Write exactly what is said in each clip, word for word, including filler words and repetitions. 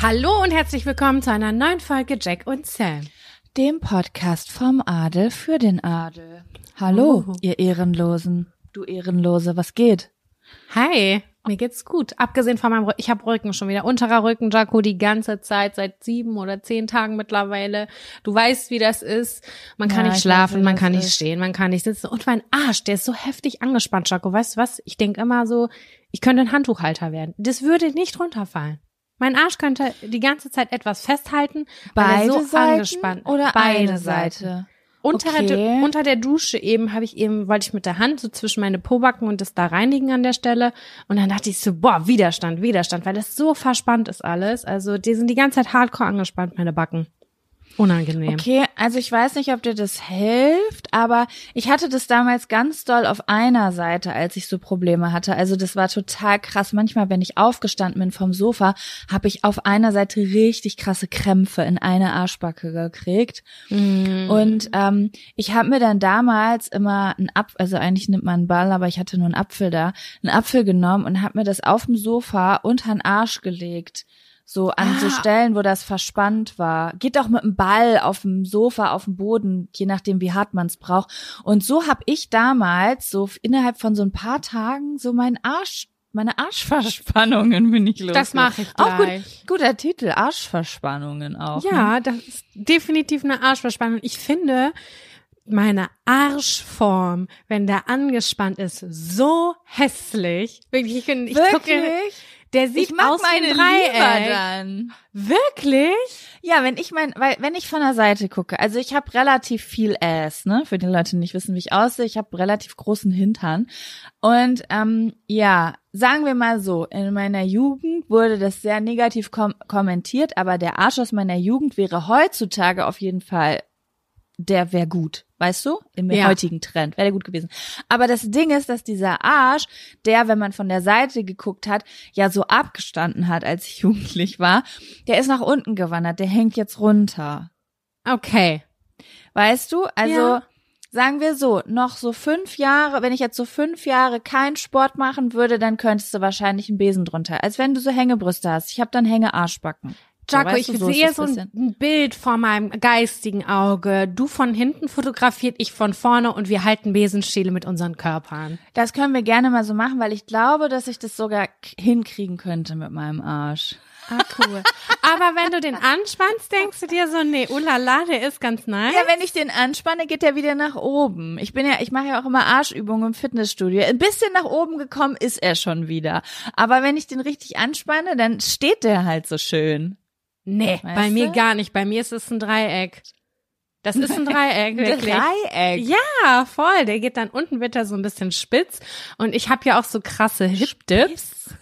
Hallo und herzlich willkommen zu einer neuen Folge Jack und Sam. Dem Podcast vom Adel für den Adel. Hallo, oh. ihr Ehrenlosen. Du Ehrenlose, was geht? Hi, mir geht's gut. Abgesehen von meinem Rücken, ich habe Rücken schon wieder. Unterer Rücken, Jaco, die ganze Zeit, seit sieben oder zehn Tagen mittlerweile. Du weißt, wie das ist. Man kann ja, nicht schlafen, weiß, man kann nicht ist. stehen, man kann nicht sitzen. Und mein Arsch, der ist so heftig angespannt, Jaco. Weißt du was? Ich denke immer so, ich könnte ein Handtuchhalter werden. Das würde nicht runterfallen. Mein Arsch könnte die ganze Zeit etwas festhalten, weil beide er so Seiten angespannt oder beide eine Seiten. Seite. Unter, okay. der, unter der Dusche eben habe ich eben, wollte ich mit der Hand so zwischen meine Pobacken und das da reinigen an der Stelle. Und dann dachte ich so, boah, Widerstand, Widerstand, weil das so verspannt ist alles. Also die sind die ganze Zeit hardcore angespannt, meine Backen. Unangenehm. Okay, also ich weiß nicht, ob dir das hilft, aber ich hatte das damals ganz doll auf einer Seite, als ich so Probleme hatte. Also das war total krass. Manchmal, wenn ich aufgestanden bin vom Sofa, habe ich auf einer Seite richtig krasse Krämpfe in eine Arschbacke gekriegt. Mm. Und ähm, ich habe mir dann damals immer einen Apfel, also eigentlich nimmt man einen Ball, aber ich hatte nur einen Apfel da, einen Apfel genommen und habe mir das auf dem Sofa unter den Arsch gelegt. So an ah. so Stellen, wo das verspannt war. Geht auch mit dem Ball auf dem Sofa, auf dem Boden, je nachdem, wie hart man es braucht. Und so habe ich damals so innerhalb von so ein paar Tagen so meinen Arsch, meine Arschverspannungen bin ich los. Das mache ich gleich. Auch gut, guter Titel, Arschverspannungen auch. Ja, ne? Das ist definitiv eine Arschverspannung. Ich finde meine Arschform, wenn der angespannt ist, so hässlich. Wirklich, ich, ich Wirklich? gucke... Der sieht ich mag aus meine wie ein Dreieck. Lieber dann. Wirklich? Ja, wenn ich mein, weil wenn ich von der Seite gucke, also ich habe relativ viel Ass, ne? Für die Leute, die nicht wissen, wie ich aussehe, ich habe relativ großen Hintern. Und ähm, ja, sagen wir mal so, in meiner Jugend wurde das sehr negativ kom- kommentiert, aber der Arsch aus meiner Jugend wäre heutzutage auf jeden Fall, der wäre gut. Weißt du? Im ja. heutigen Trend. Wäre der gut gewesen. Aber das Ding ist, dass dieser Arsch, der, wenn man von der Seite geguckt hat, ja so abgestanden hat, als ich jugendlich war, der ist nach unten gewandert. Der hängt jetzt runter. Okay. Weißt du? Also, ja. sagen wir so, noch so fünf Jahre, wenn ich jetzt so fünf Jahre keinen Sport machen würde, dann könntest du wahrscheinlich einen Besen drunter. Als wenn du so Hängebrüste hast. Ich habe dann Hänge-Arschbacken. Jaco, so, ich so sehe so ein, ein Bild vor meinem geistigen Auge. Du von hinten fotografiert, ich von vorne und wir halten Besenstiele mit unseren Körpern. Das können wir gerne mal so machen, weil ich glaube, dass ich das sogar hinkriegen könnte mit meinem Arsch. Ah, cool. Aber wenn du den anspannst, denkst du dir so, nee, ulala, der ist ganz nice. Ja, wenn ich den anspanne, geht der wieder nach oben. Ich bin ja, ich mache ja auch immer Arschübungen im Fitnessstudio. Ein bisschen nach oben gekommen ist er schon wieder. Aber wenn ich den richtig anspanne, dann steht der halt so schön. Nee, weißt bei du? Mir gar nicht. Bei mir ist es ein Dreieck. Das ist ein Dreieck, wirklich. Dreieck? Ja, voll. Der geht dann unten, wird er so ein bisschen spitz. Und ich habe ja auch so krasse Hip-Dips.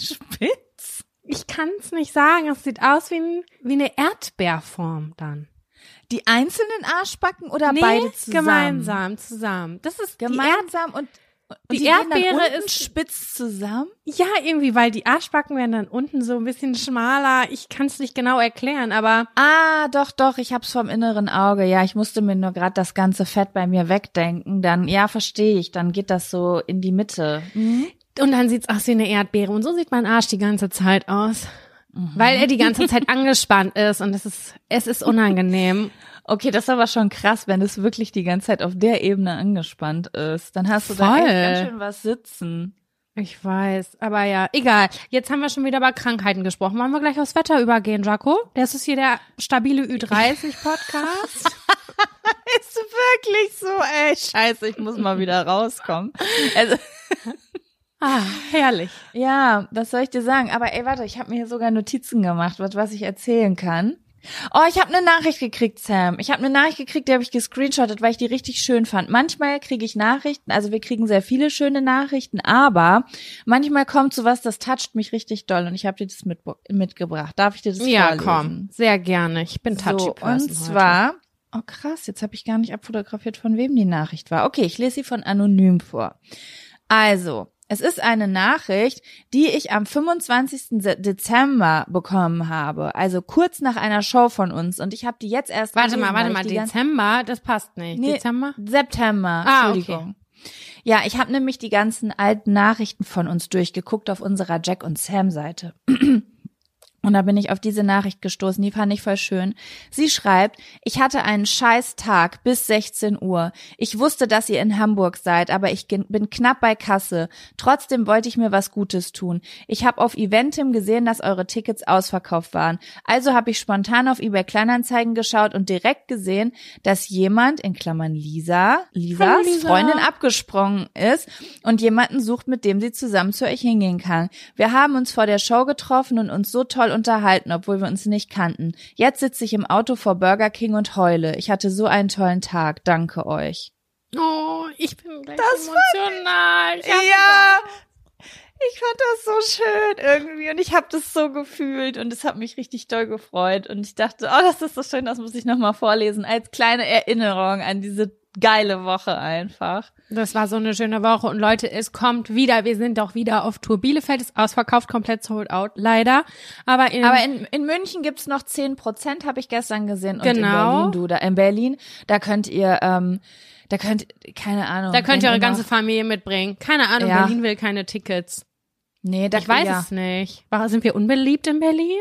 Spitz? Ich kann es nicht sagen. Es sieht aus wie, ein, wie eine Erdbeerform dann. Die einzelnen Arschbacken oder nee, beide zusammen? gemeinsam, zusammen. Das ist gemeinsam und Und die, die Erdbeere ist spitz zusammen? Ja, irgendwie, weil die Arschbacken werden dann unten so ein bisschen schmaler. Ich kann es nicht genau erklären, aber... Ah, doch, doch, ich hab's vom inneren Auge. Ja, ich musste mir nur gerade das ganze Fett bei mir wegdenken. Dann, ja, verstehe ich, dann geht das so in die Mitte. Mhm. Und dann sieht's aus wie eine Erdbeere. Und so sieht mein Arsch die ganze Zeit aus. Mhm. Weil er die ganze Zeit angespannt ist und es ist, es ist unangenehm. Okay, das ist aber schon krass, wenn es wirklich die ganze Zeit auf der Ebene angespannt ist. Dann hast du Voll. da echt ganz schön was sitzen. Ich weiß, aber ja, egal. Jetzt haben wir schon wieder über Krankheiten gesprochen. Wollen wir gleich aufs Wetter übergehen, Jaco? Das ist hier der stabile Ü dreißig Podcast. Ist wirklich so, ey, scheiße, ich muss mal wieder rauskommen. Also ah, herrlich. Ja, was soll ich dir sagen? Aber ey, warte, ich habe mir hier sogar Notizen gemacht, was, was ich erzählen kann. Oh, ich habe eine Nachricht gekriegt, Sam. Ich habe eine Nachricht gekriegt, die habe ich gescreenshottet, weil ich die richtig schön fand. Manchmal kriege ich Nachrichten, also wir kriegen sehr viele schöne Nachrichten, aber manchmal kommt sowas, das toucht mich richtig doll und ich habe dir das mit, mitgebracht. Darf ich dir das ja, vorlesen? Ja, komm, sehr gerne. Ich bin touchy so, person und zwar, heute. Oh krass, jetzt habe ich gar nicht abfotografiert, von wem die Nachricht war. Okay, ich lese sie von anonym vor. Also, es ist eine Nachricht, die ich am fünfundzwanzigsten Dezember bekommen habe, also kurz nach einer Show von uns. Und ich habe die jetzt erst Warte gelesen, mal, warte mal, Dezember, das passt nicht. Nee, Dezember? September, ah, Entschuldigung. Okay. Ja, ich habe nämlich die ganzen alten Nachrichten von uns durchgeguckt auf unserer Jack und Sam Seite. Und da bin ich auf diese Nachricht gestoßen, die fand ich voll schön. Sie schreibt, ich hatte einen scheiß Tag bis sechzehn Uhr. Ich wusste, dass ihr in Hamburg seid, aber ich bin knapp bei Kasse. Trotzdem wollte ich mir was Gutes tun. Ich habe auf Eventim gesehen, dass eure Tickets ausverkauft waren. Also habe ich spontan auf eBay Kleinanzeigen geschaut und direkt gesehen, dass jemand, in Klammern Lisa, Lisas Lisa. Freundin abgesprungen ist und jemanden sucht, mit dem sie zusammen zu euch hingehen kann. Wir haben uns vor der Show getroffen und uns so toll unterhalten, obwohl wir uns nicht kannten. Jetzt sitze ich im Auto vor Burger King und heule. Ich hatte so einen tollen Tag. Danke euch. Oh, ich bin gleich Das emotional. Ich hab Ja, ich fand das so schön irgendwie und ich habe das so gefühlt und es hat mich richtig doll gefreut und ich dachte, oh, das ist so schön, das muss ich nochmal vorlesen, als kleine Erinnerung an diese geile Woche einfach. Das war so eine schöne Woche und Leute, es kommt wieder, wir sind doch wieder auf Tour. Bielefeld ist ausverkauft, komplett sold out, leider. Aber in, Aber in, in München gibt's noch zehn Prozent, habe ich gestern gesehen. Und Genau. in Berlin, du, da in Berlin, da könnt ihr, ähm, da könnt, keine Ahnung. da könnt ihr eure noch, ganze Familie mitbringen. Keine Ahnung, Ja. Berlin will keine Tickets. Nee, da, Ich weiß ja. es nicht. War- Sind wir unbeliebt in Berlin?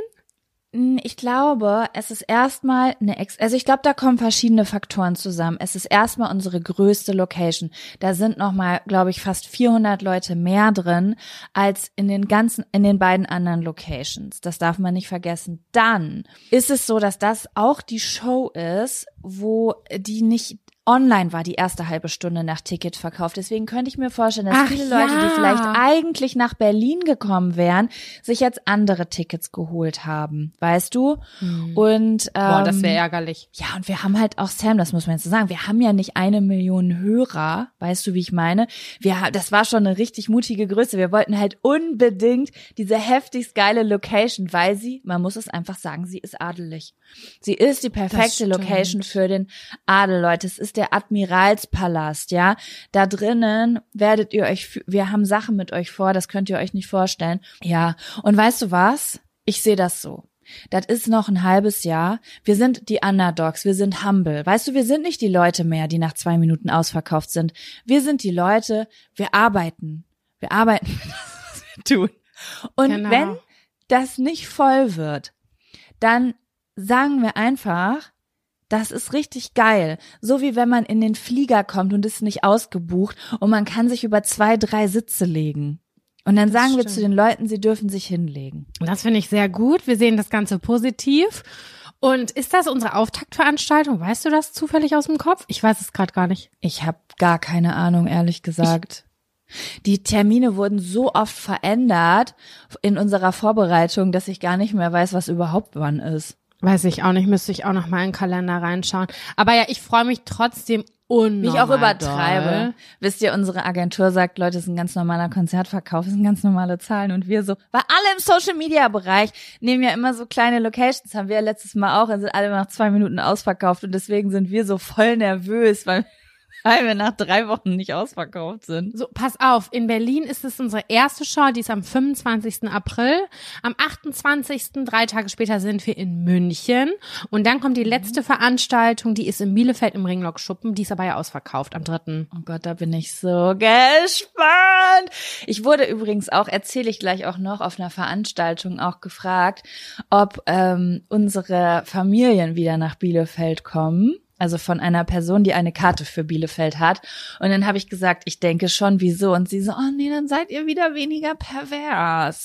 Ich glaube, es ist erstmal eine Ex, also ich glaube, da kommen verschiedene Faktoren zusammen. Es ist erstmal unsere größte Location. Da sind nochmal, glaube ich, fast vierhundert Leute mehr drin als in den ganzen, in den beiden anderen Locations. Das darf man nicht vergessen. Dann ist es so, dass das auch die Show ist, wo die nicht online war, die erste halbe Stunde nach Ticketverkauf. Deswegen könnte ich mir vorstellen, dass Ach viele Leute, ja. die vielleicht eigentlich nach Berlin gekommen wären, sich jetzt andere Tickets geholt haben, weißt du? Hm. Und ähm, Boah, das wäre ärgerlich. ja, und wir haben halt auch, Sam, das muss man jetzt so sagen, wir haben ja nicht eine Million Hörer, weißt du, wie ich meine? Wir, ha- das war schon eine richtig mutige Größe. Wir wollten halt unbedingt diese heftigst geile Location, weil sie, man muss es einfach sagen, sie ist adelig. Sie ist die perfekte stimmt. Location für den Adel, Leute. Es ist der Admiralspalast, ja. Da drinnen werdet ihr euch, fü- wir haben Sachen mit euch vor, das könnt ihr euch nicht vorstellen. Ja, und weißt du was? Ich sehe das so. Das ist noch ein halbes Jahr. Wir sind die Underdogs, wir sind humble. Weißt du, wir sind nicht die Leute mehr, die nach zwei Minuten ausverkauft sind. Wir sind die Leute, wir arbeiten. Wir arbeiten für das, was wir tun. Und Genau. wenn das nicht voll wird, dann sagen wir einfach, das ist richtig geil. So wie wenn man in den Flieger kommt und ist nicht ausgebucht und man kann sich über zwei, drei Sitze legen. Und dann Das sagen wir stimmt. zu den Leuten, sie dürfen sich hinlegen. Das finde ich sehr gut. Wir sehen das Ganze positiv. Und ist das unsere Auftaktveranstaltung? Weißt du das zufällig aus dem Kopf? Ich weiß es gerade gar nicht. Ich habe gar keine Ahnung, ehrlich gesagt. Die Termine wurden so oft verändert in unserer Vorbereitung, dass ich gar nicht mehr weiß, was überhaupt wann ist. Weiß ich auch nicht, müsste ich auch noch mal in den Kalender reinschauen. Aber ja, ich freue mich trotzdem unnormal Wie ich auch übertreibe. doll. Wisst ihr, unsere Agentur sagt, Leute, es ist ein ganz normaler Konzertverkauf, es sind ganz normale Zahlen und wir so, weil alle im Social-Media-Bereich nehmen ja immer so kleine Locations, haben wir ja letztes Mal auch, und sind alle nach zwei Minuten ausverkauft und deswegen sind wir so voll nervös, weil weil wir nach drei Wochen nicht ausverkauft sind. So, pass auf, in Berlin ist es unsere erste Show, die ist am fünfundzwanzigsten April. Am achtundzwanzigsten, drei Tage später, sind wir in München. Und dann kommt die letzte Veranstaltung, die ist in Bielefeld im Ringlock-Schuppen, die ist aber ja ausverkauft am dritten Oh Gott, da bin ich so gespannt. Ich wurde übrigens auch, erzähle ich gleich auch noch, auf einer Veranstaltung auch gefragt, ob ähm, unsere Familien wieder nach Bielefeld kommen. Also von einer Person, die eine Karte für Bielefeld hat. Und dann habe ich gesagt, ich denke schon, wieso? Und sie so, oh nee, dann seid ihr wieder weniger pervers.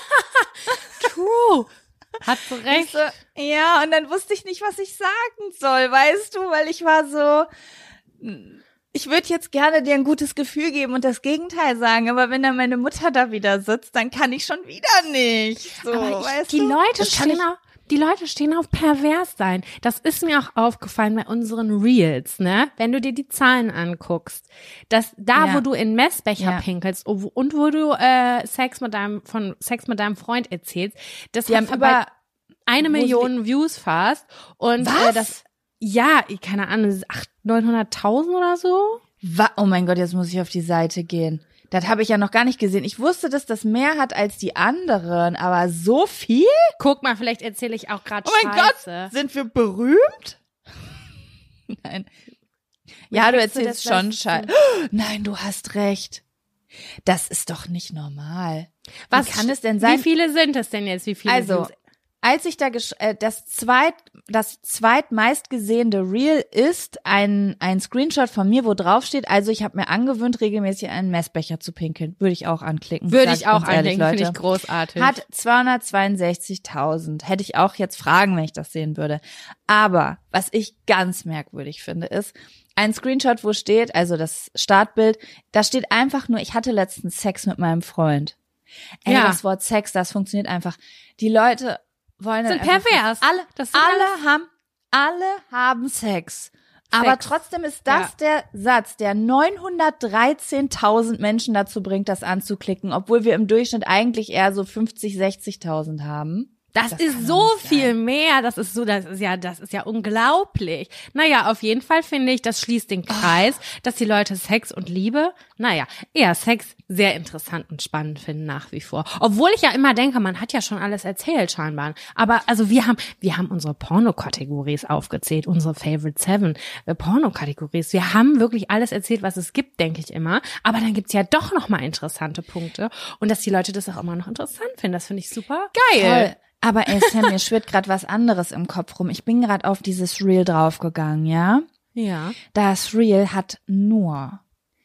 True. Hat so Ich recht. so, ja, und dann wusste ich nicht, was ich sagen soll, weißt du? Weil ich war so, ich würde jetzt gerne dir ein gutes Gefühl geben und das Gegenteil sagen, aber wenn dann meine Mutter da wieder sitzt, dann kann ich schon wieder nicht. So, Aber ich, weißt die du? Leute Das kann stehen auf, die Leute stehen auf pervers sein. Das ist mir auch aufgefallen bei unseren Reels, ne? Wenn du dir die Zahlen anguckst, dass da, Ja. wo du in Messbecher Ja. pinkelst und wo, und wo du äh, Sex mit deinem von Sex mit deinem Freund erzählst, das Die hat haben bei über eine wo Million Views fast und Was? Äh, das ja, keine Ahnung, achthunderttausend, neunhunderttausend oder so. Wa- oh mein Gott, jetzt muss ich auf die Seite gehen. Das habe ich ja noch gar nicht gesehen. Ich wusste, dass das mehr hat als die anderen, aber so viel? Guck mal, vielleicht erzähle ich auch gerade Oh mein Scheiße. Gott, sind wir berühmt? Nein. Ja, du kriegst du erzählst das schon Beste? Scheiße. Nein, du hast recht. Das ist doch nicht normal. Was Wie kann es denn sein? Wie viele sind es denn jetzt? Wie viele Also, Views? als ich da gesch- äh, das zweit das zweitmeistgesehene Reel ist ein ein Screenshot von mir, wo drauf steht, also ich habe mir angewöhnt, regelmäßig einen Messbecher zu pinkeln. Würde ich auch anklicken. Würde ich auch anklicken, finde ich großartig. Hat zweihundertzweiundsechzigtausend. Hätte ich auch jetzt fragen, wenn ich das sehen würde. Aber was ich ganz merkwürdig finde, ist ein Screenshot, wo steht, also das Startbild, da steht einfach nur, ich hatte letztens Sex mit meinem Freund. Ey, ja. Das Wort Sex, das funktioniert einfach. Die Leute wollen sind pervers. Alle, das alle alles. haben, alle haben Sex. Sex. Aber trotzdem ist das ja. der Satz, der neunhundertdreizehntausend Menschen dazu bringt, das anzuklicken, obwohl wir im Durchschnitt eigentlich eher so fünfzig, sechzigtausend haben. Das, das ist so viel mehr, das ist so, das ist ja, das ist ja unglaublich. Naja, auf jeden Fall finde ich, das schließt den Kreis, oh. dass die Leute Sex und Liebe, naja, eher Sex sehr interessant und spannend finden nach wie vor. Obwohl ich ja immer denke, man hat ja schon alles erzählt scheinbar. Aber also wir haben, wir haben unsere Pornokategories aufgezählt, unsere Favorite Seven äh, Pornokategories. Wir haben wirklich alles erzählt, was es gibt, denke ich immer. Aber dann gibt's ja doch nochmal interessante Punkte. Und dass die Leute das auch immer noch interessant finden, das finde ich super geil. Toll. Aber ey Sam, mir schwirrt gerade was anderes im Kopf rum. Ich bin gerade auf dieses Reel draufgegangen, ja? Ja. Das Reel hat nur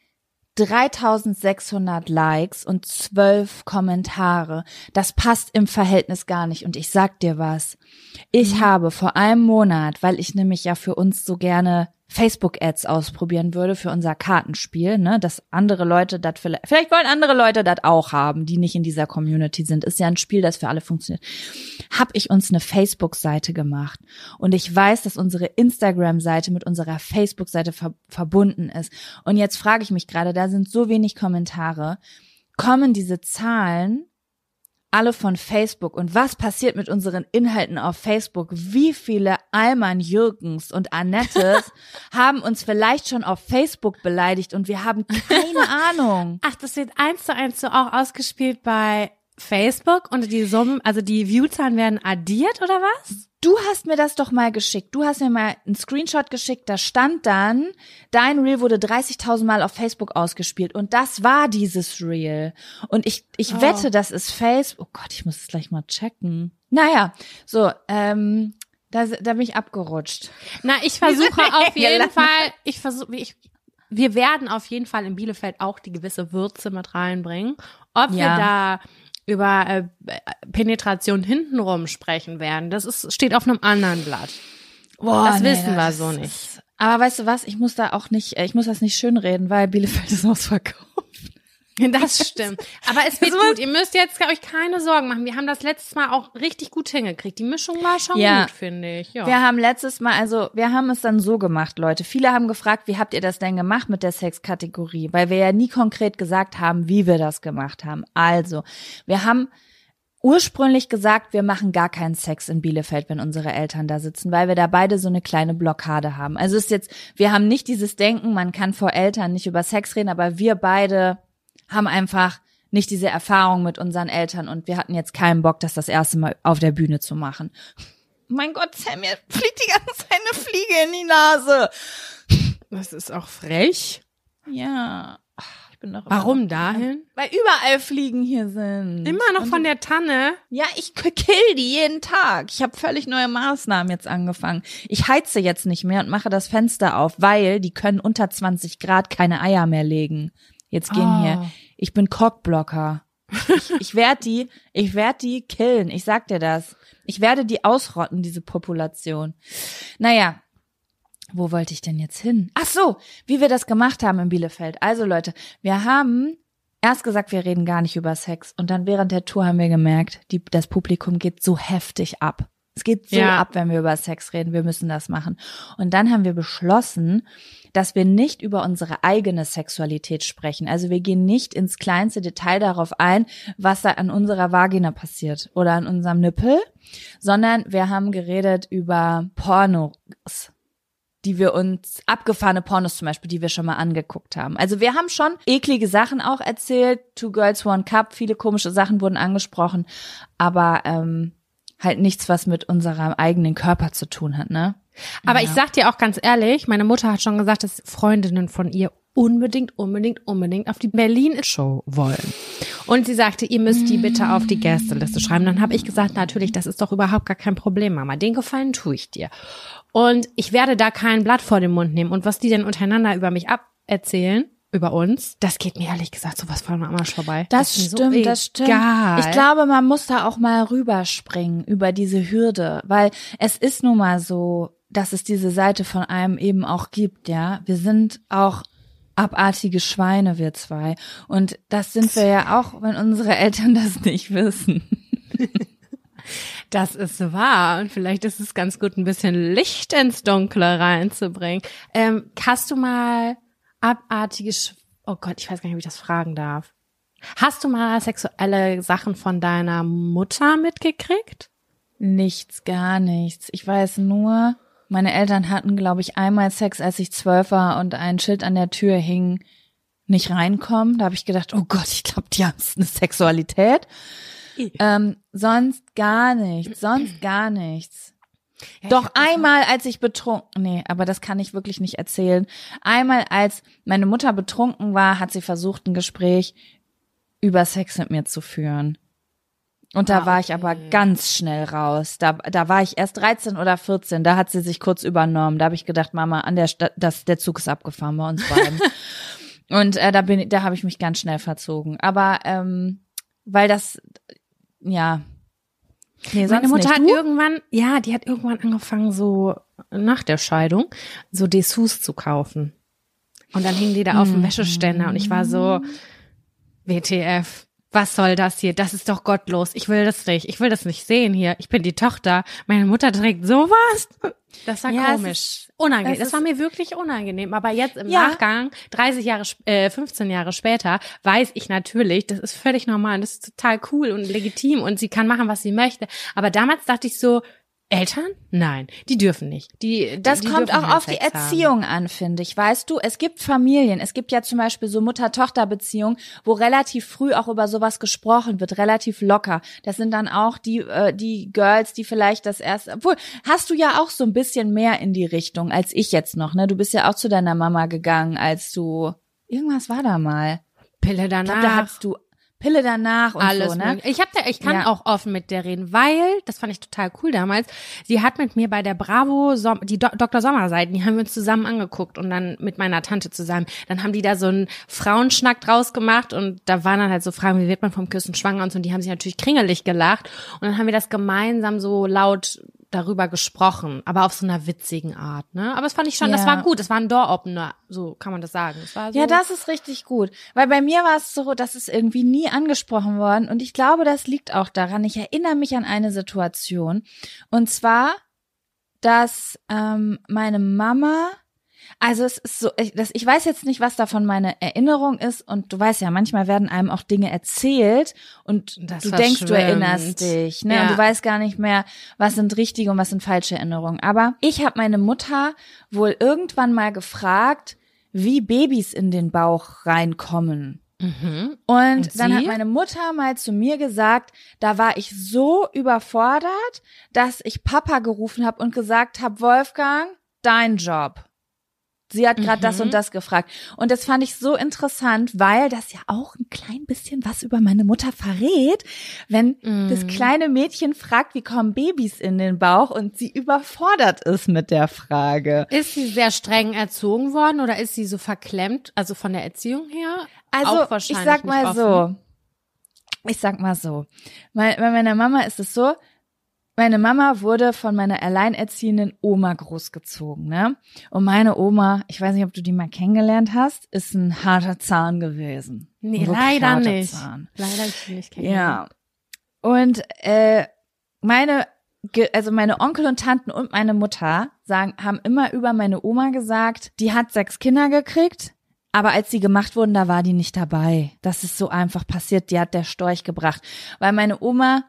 dreitausendsechshundert Likes und zwölf Kommentare. Das passt im Verhältnis gar nicht. Und ich sag dir was. Ich mhm. habe vor einem Monat, weil ich nämlich ja für uns so gerne Facebook-Ads ausprobieren würde für unser Kartenspiel, ne, dass andere Leute das vielleicht, vielleicht wollen andere Leute das auch haben, die nicht in dieser Community sind. Ist ja ein Spiel, das für alle funktioniert. Hab ich uns eine Facebook-Seite gemacht. Und ich weiß, dass unsere Instagram-Seite mit unserer Facebook-Seite ver- verbunden ist. Und jetzt frage ich mich gerade, da sind so wenig Kommentare. Kommen diese Zahlen alle von Facebook? Und was passiert mit unseren Inhalten auf Facebook? Wie viele Alman Jürgens und Annettes haben uns vielleicht schon auf Facebook beleidigt und wir haben keine Ahnung. Ach, das wird eins zu eins so auch ausgespielt bei Facebook und die Summen, also die Viewzahlen werden addiert oder was? Du hast mir das doch mal geschickt. Du hast mir mal einen Screenshot geschickt, da stand dann, dein Reel wurde dreißigtausend Mal auf Facebook ausgespielt und das war dieses Reel. Und ich ich oh. wette, das ist Facebook. Oh Gott, ich muss es gleich mal checken. Naja, so, ähm, da, da bin ich abgerutscht. Na, ich versuche auf jeden Fall, ich versuche, ich, wir werden auf jeden Fall in Bielefeld auch die gewisse Würze mit reinbringen. Ob ja. wir da über äh, Penetration hintenrum sprechen werden, das ist steht auf einem anderen Blatt. Boah, das nee, wissen das wir so ist, nicht. Aber weißt du was, ich muss da auch nicht, ich muss das nicht schönreden, weil Bielefeld ist ausverkauft. Das stimmt. Aber es wird gut. Ihr müsst jetzt euch keine Sorgen machen. Wir haben das letztes Mal auch richtig gut hingekriegt. Die Mischung war schon ja. gut, finde ich. Ja. Wir haben letztes Mal, also wir haben es dann so gemacht, Leute. Viele haben gefragt, wie habt ihr das denn gemacht mit der Sexkategorie? Weil wir ja nie konkret gesagt haben, wie wir das gemacht haben. Also, wir haben ursprünglich gesagt, wir machen gar keinen Sex in Bielefeld, wenn unsere Eltern da sitzen, weil wir da beide so eine kleine Blockade haben. Also ist jetzt, wir haben nicht dieses Denken, man kann vor Eltern nicht über Sex reden, aber wir beide haben einfach nicht diese Erfahrung mit unseren Eltern und wir hatten jetzt keinen Bock, das das erste Mal auf der Bühne zu machen. Mein Gott, Sam, mir fliegt die ganze Zeit eine Fliege in die Nase. Das ist auch frech. Ja. Ich bin doch Warum dahin? Weil überall Fliegen hier sind. Immer noch und von der Tanne? Ja, ich kill die jeden Tag. Ich habe völlig neue Maßnahmen jetzt angefangen. Ich heize jetzt nicht mehr und mache das Fenster auf, weil die können unter zwanzig Grad keine Eier mehr legen. Jetzt gehen oh. hier. Ich bin Cockblocker. Ich, ich werde die, ich werde die killen. Ich sag dir das. Ich werde die ausrotten, diese Population. Naja, wo wollte ich denn jetzt hin? Ach so, wie wir das gemacht haben in Bielefeld. Also Leute, wir haben erst gesagt, wir reden gar nicht über Sex. Und dann während der Tour haben wir gemerkt, die, das Publikum geht so heftig ab. Es geht so ja. ab, wenn wir über Sex reden. Wir müssen das machen. Und dann haben wir beschlossen, dass wir nicht über unsere eigene Sexualität sprechen. Also wir gehen nicht ins kleinste Detail darauf ein, was da an unserer Vagina passiert oder an unserem Nippel, sondern wir haben geredet über Pornos, die wir uns, abgefahrene Pornos zum Beispiel, die wir schon mal angeguckt haben. Also wir haben schon eklige Sachen auch erzählt, Two Girls, One Cup, viele komische Sachen wurden angesprochen, aber ähm, halt nichts, was mit unserem eigenen Körper zu tun hat, ne? Aber ja. ich sag dir auch ganz ehrlich, meine Mutter hat schon gesagt, dass Freundinnen von ihr unbedingt, unbedingt, unbedingt auf die Berlin-Show wollen. Und sie sagte, ihr müsst die bitte auf die Gästeliste schreiben. Dann habe ich gesagt, natürlich, das ist doch überhaupt gar kein Problem, Mama. Den Gefallen tue ich dir. Und ich werde da kein Blatt vor den Mund nehmen. Und was die denn untereinander über mich aberzählen, über uns, das geht mir ehrlich gesagt sowas von am Arsch vorbei. Das, das stimmt, so das stimmt. Ich glaube, man muss da auch mal rüberspringen über diese Hürde, weil es ist nun mal so, dass es diese Seite von einem eben auch gibt, ja. Wir sind auch abartige Schweine, wir zwei. Und das sind wir ja auch, wenn unsere Eltern das nicht wissen. Das ist wahr. Und vielleicht ist es ganz gut, ein bisschen Licht ins Dunkle reinzubringen. Ähm, hast du mal abartige, Sch- oh Gott, ich weiß gar nicht, ob ich das fragen darf. Hast du mal sexuelle Sachen von deiner Mutter mitgekriegt? Nichts, gar nichts. Ich weiß nur, meine Eltern hatten, glaube ich, einmal Sex, als ich zwölf war und ein Schild an der Tür hing, nicht reinkommen. Da habe ich gedacht, oh Gott, ich glaube, die haben eine Sexualität. Ähm, sonst gar nichts, sonst gar nichts. Ja, Doch einmal, als ich betrunken, nee, aber das kann ich wirklich nicht erzählen. Einmal, als meine Mutter betrunken war, hat sie versucht, ein Gespräch über Sex mit mir zu führen. Und da ah, war ich aber ganz schnell raus. Da, da war ich erst dreizehn oder vierzehn. Da hat sie sich kurz übernommen. Da habe ich gedacht, Mama, an der Sta- das, der Zug ist abgefahren bei uns beiden. Und äh, da bin, da habe ich mich ganz schnell verzogen. Aber ähm, weil das, ja. Nee, meine Mutter nicht. hat du? irgendwann, ja, die hat irgendwann angefangen, so nach der Scheidung, so Dessous zu kaufen. Und dann hingen die da auf dem Wäscheständer und ich war so, W T F, was soll das hier? Das ist doch gottlos. Ich will das nicht. Ich will das nicht sehen hier. Ich bin die Tochter. Meine Mutter trägt sowas. Das war ja, komisch. Ist, unangenehm. Das war mir wirklich unangenehm. Aber jetzt im ja. Nachgang, dreißig Jahre, äh, fünfzehn Jahre später, weiß ich natürlich, das ist völlig normal. Das ist total cool und legitim und sie kann machen, was sie möchte. Aber damals dachte ich so, Eltern? Nein, die dürfen nicht. Die, die Das die kommt auch auf Sex die Erziehung haben. an, finde ich. Weißt du, es gibt Familien, es gibt ja zum Beispiel so Mutter-Tochter-Beziehungen, wo relativ früh auch über sowas gesprochen wird, relativ locker. Das sind dann auch die äh, die Girls, die vielleicht das erste, obwohl, hast du ja auch so ein bisschen mehr in die Richtung als ich jetzt noch, ne? Du bist ja auch zu deiner Mama gegangen, als du, irgendwas war da mal. Pille danach. Ich glaub, da hast du Pille danach und alles so, ne? Mögliche. Ich hab da, ich kann ja. auch offen mit der reden, weil, das fand ich total cool damals, sie hat mit mir bei der Bravo, Som- die Do- Doktor Sommer-Seiten, die haben wir uns zusammen angeguckt und dann mit meiner Tante zusammen. Dann haben die da so einen Frauenschnack draus gemacht und da waren dann halt so Fragen, wie wird man vom Küssen schwanger und so, und die haben sich natürlich kringelig gelacht und dann haben wir das gemeinsam so laut darüber gesprochen, aber auf so einer witzigen Art, ne? Aber das fand ich schon, ja. das war gut, das war ein Door-Opener, so kann man das sagen. Das war so ja, das ist richtig gut, weil bei mir war es so, das ist irgendwie nie angesprochen worden und ich glaube, das liegt auch daran, ich erinnere mich an eine Situation und zwar, dass ähm, meine Mama, also es ist so, ich, das, ich weiß jetzt nicht, was davon meine Erinnerung ist und du weißt ja, manchmal werden einem auch Dinge erzählt und das du denkst, du erinnerst dich, ne? Ja. Und du weißt gar nicht mehr, was sind richtige und was sind falsche Erinnerungen. Aber ich habe meine Mutter wohl irgendwann mal gefragt, wie Babys in den Bauch reinkommen. Mhm. Und, Und dann sie? hat meine Mutter mal zu mir gesagt, da war ich so überfordert, dass ich Papa gerufen habe und gesagt habe, Wolfgang, dein Job. Sie hat gerade mhm. das und das gefragt. Und das fand ich so interessant, weil das ja auch ein klein bisschen was über meine Mutter verrät, wenn mhm. das kleine Mädchen fragt, wie kommen Babys in den Bauch und sie überfordert ist mit der Frage. Ist sie sehr streng erzogen worden oder ist sie so verklemmt, also von der Erziehung her? Also auch wahrscheinlich ich sag mal nicht so, offen. ich sag mal so, bei meiner Mama ist es so, meine Mama wurde von meiner alleinerziehenden Oma großgezogen, ne? Und meine Oma, ich weiß nicht, ob du die mal kennengelernt hast, ist ein harter Zahn gewesen. Nee, leider nicht. Zahn. Leider nicht kennengelernt. Ja. Und äh, meine, also meine Onkel und Tanten und meine Mutter sagen, haben immer über meine Oma gesagt, die hat sechs Kinder gekriegt, aber als sie gemacht wurden, da war die nicht dabei. Das ist so einfach passiert, die hat der Storch gebracht. Weil meine Oma,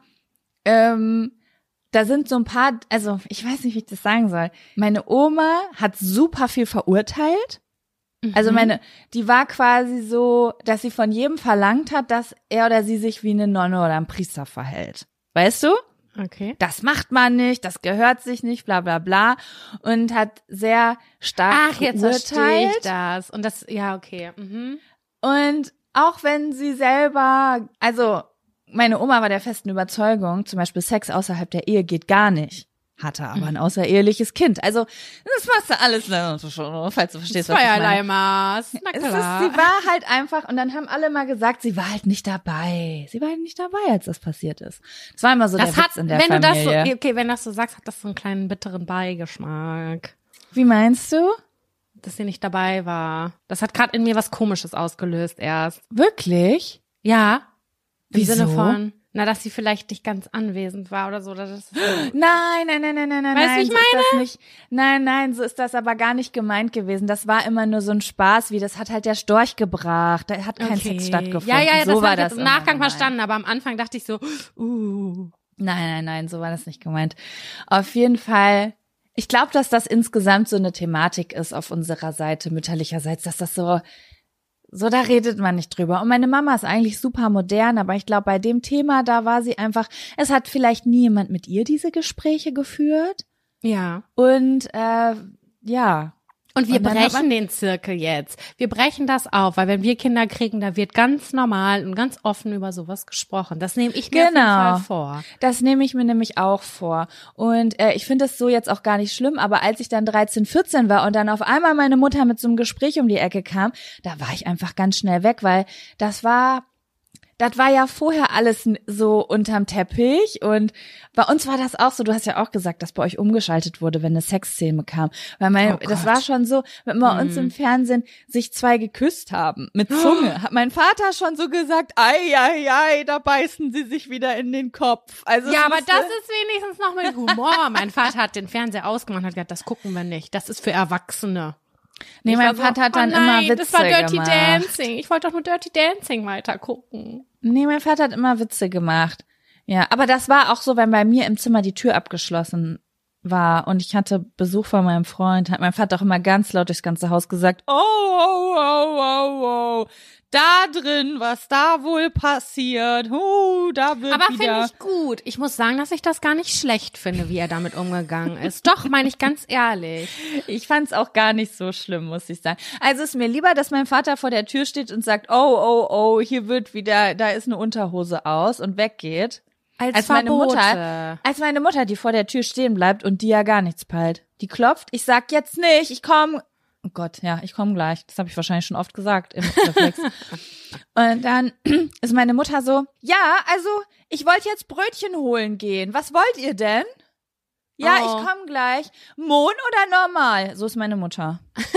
ähm, da sind so ein paar, also ich weiß nicht, wie ich das sagen soll. Meine Oma hat super viel verurteilt. Mhm. Also meine, die war quasi so, dass sie von jedem verlangt hat, dass er oder sie sich wie eine Nonne oder ein Priester verhält. Weißt du? Okay. Das macht man nicht, das gehört sich nicht, bla bla bla. Und hat sehr stark Ach, jetzt verstehe ich das. Und das, ja, okay. Mhm. Und auch wenn sie selber, also meine Oma war der festen Überzeugung, zum Beispiel Sex außerhalb der Ehe geht gar nicht. Hatte aber ein außereheliches Kind. Also, das machst du alles, falls du verstehst, was ich meine. Zweierlei Maß. Na Es ist, klar. sie war halt einfach, und dann haben alle mal gesagt, sie war halt nicht dabei. Sie war halt nicht dabei, als das passiert ist. Das war immer so das der hat, Witz in der wenn Familie. du das so, okay, wenn du das so sagst, hat das so einen kleinen bitteren Beigeschmack. Wie meinst du? Dass sie nicht dabei war. Das hat gerade in mir was Komisches ausgelöst erst. Wirklich? Ja. Im Wieso? Sinne von, na, dass sie vielleicht nicht ganz anwesend war oder so. Oder das ist Nein, nein, nein, nein, nein, nein. Weißt du, nein, wie ich so ist meine? das nicht. Nein, nein, so ist das aber gar nicht gemeint gewesen. Das war immer nur so ein Spaß, wie das hat halt der Storch gebracht. Da hat kein okay. Sex stattgefunden. Ja, ja, so das war habe ich das jetzt im immer Nachgang gemeint. verstanden, aber am Anfang dachte ich so, uh. Nein, nein, nein, so war das nicht gemeint. Auf jeden Fall, ich glaube, dass das insgesamt so eine Thematik ist auf unserer Seite, mütterlicherseits, dass das so, so da redet man nicht drüber. Und meine Mama ist eigentlich super modern, aber ich glaube, bei dem Thema, da war sie einfach, es hat vielleicht nie jemand mit ihr diese Gespräche geführt. Ja. Und äh, ja. Und wir Und dann hat man- brechen den Zirkel jetzt. Wir brechen das auf, weil wenn wir Kinder kriegen, da wird ganz normal und ganz offen über sowas gesprochen. Das nehme ich mir auf jeden Genau. Fall vor. Das nehme ich mir nämlich auch vor. Und äh, ich finde es so jetzt auch gar nicht schlimm, aber als ich dann dreizehn, vierzehn war und dann auf einmal meine Mutter mit so einem Gespräch um die Ecke kam, da war ich einfach ganz schnell weg, weil das war... Das war ja vorher alles so unterm Teppich und bei uns war das auch so, du hast ja auch gesagt, dass bei euch umgeschaltet wurde, wenn eine Sexszene kam. Weil mein, Oh Gott. das war schon so, wenn bei uns im Fernsehen sich zwei geküsst haben mit Zunge, hat mein Vater schon so gesagt, ei, ei, ei, da beißen sie sich wieder in den Kopf. Also es Ja, aber musste- das ist wenigstens noch mit Humor. Mein Vater hat den Fernseher ausgemacht und hat gesagt, das gucken wir nicht. Das ist für Erwachsene. Nee, Ich mein war so, Vater hat dann oh nein, immer Witze das war Dirty gemacht. Dancing. Ich wollte doch nur Dirty Dancing weiter gucken. Nee, mein Vater hat immer Witze gemacht. Ja, aber das war auch so, wenn bei mir im Zimmer die Tür abgeschlossen war und ich hatte Besuch von meinem Freund, hat mein Vater auch immer ganz laut durchs ganze Haus gesagt, oh, oh, oh, oh, oh, da drin, was da wohl passiert, huh, da wird Aber finde wieder... ich gut. Ich muss sagen, dass ich das gar nicht schlecht finde, wie er damit umgegangen ist. Doch, meine ich ganz ehrlich. Ich fand's auch gar nicht so schlimm, muss ich sagen. Also ist mir lieber, dass mein Vater vor der Tür steht und sagt, oh, oh, oh, hier wird wieder, da ist eine Unterhose aus und weggeht. Als, Als meine Verbote. Mutter, als meine Mutter, die vor der Tür stehen bleibt und die ja gar nichts peilt. Die klopft, ich sag jetzt nicht, ich komm. Oh Gott, ja, ich komme gleich. Das habe ich wahrscheinlich schon oft gesagt im Reflex. Und dann ist meine Mutter so, ja, also ich wollte jetzt Brötchen holen gehen. Was wollt ihr denn? Ja, Oh. ich komme gleich. Mohn oder normal? So ist meine Mutter.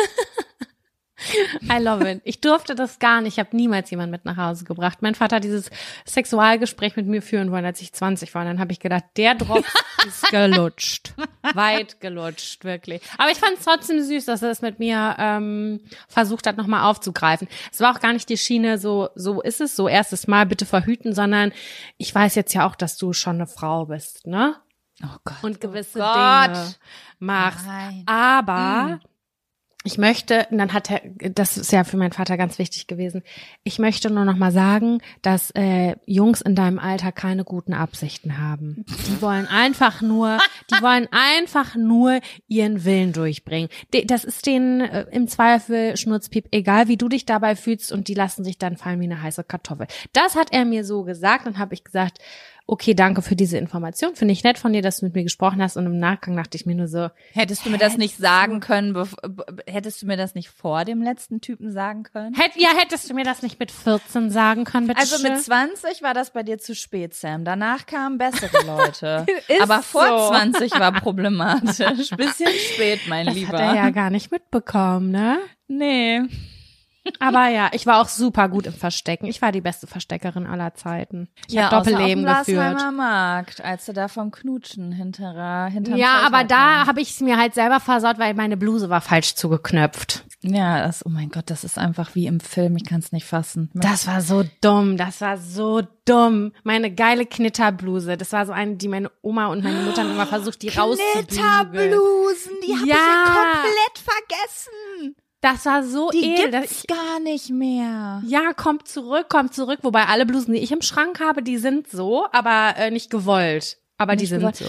I love it. Ich durfte das gar nicht. Ich habe niemals jemanden mit nach Hause gebracht. Mein Vater hat dieses Sexualgespräch mit mir führen wollen, als ich zwanzig war. Und dann habe ich gedacht, der Drops ist gelutscht. Weit gelutscht, wirklich. Aber ich fand es trotzdem süß, dass er es mit mir ähm, versucht hat, nochmal aufzugreifen. Es war auch gar nicht die Schiene, so so ist es, so erstes Mal bitte verhüten, sondern ich weiß jetzt ja auch, dass du schon eine Frau bist, ne? Oh Gott. Und gewisse oh Gott. Dinge machst. Nein. Aber ich möchte, und dann hat er, das ist ja für meinen Vater ganz wichtig gewesen, ich möchte nur noch mal sagen, dass äh, Jungs in deinem Alter keine guten Absichten haben. Die wollen einfach nur, die wollen einfach nur ihren Willen durchbringen. De, das ist denen äh, im Zweifel Schnurzpiep, egal wie du dich dabei fühlst, und die lassen sich dann fallen wie eine heiße Kartoffel. Das hat er mir so gesagt, und habe ich gesagt, okay, danke für diese Information. Finde ich nett von dir, dass du mit mir gesprochen hast. Und im Nachgang dachte ich mir nur so, Hättest du mir das nicht sagen können, bev- b- hättest du mir das nicht vor dem letzten Typen sagen können? hätt, ja, hättest du mir das nicht mit vierzehn sagen können, bitte Also mit schön? zwanzig war das bei dir zu spät, Sam. Danach kamen bessere Leute. Ist Aber vor so. zwanzig war problematisch. Bisschen spät, mein Das Lieber. hat er ja gar nicht mitbekommen, ne? Nee. Aber ja, ich war auch super gut im Verstecken. Ich war die beste Versteckerin aller Zeiten. Ich Ja, habe Doppelleben außer auf dem geführt. Glasheimer Markt, als du da vom Knutschen hinterher, hinterm Ja, Zelthaus aber da warst. habe ich es mir halt selber versaut, weil meine Bluse war falsch zugeknöpft. Ja, das, oh mein Gott, das ist einfach wie im Film. Ich kann es nicht fassen. Das war so dumm, das war so dumm. Meine geile Knitterbluse, das war so eine, die meine Oma und meine Mutter haben immer versucht, die rauszubügeln. Knitterblusen, die habe Ja. ich ja komplett vergessen. Das war so Die edel. gibt's gar nicht mehr. Ja, kommt zurück, kommt zurück. Wobei alle Blusen, die ich im Schrank habe, die sind so, aber äh, nicht gewollt. Aber die Nicht sind gewollt. so.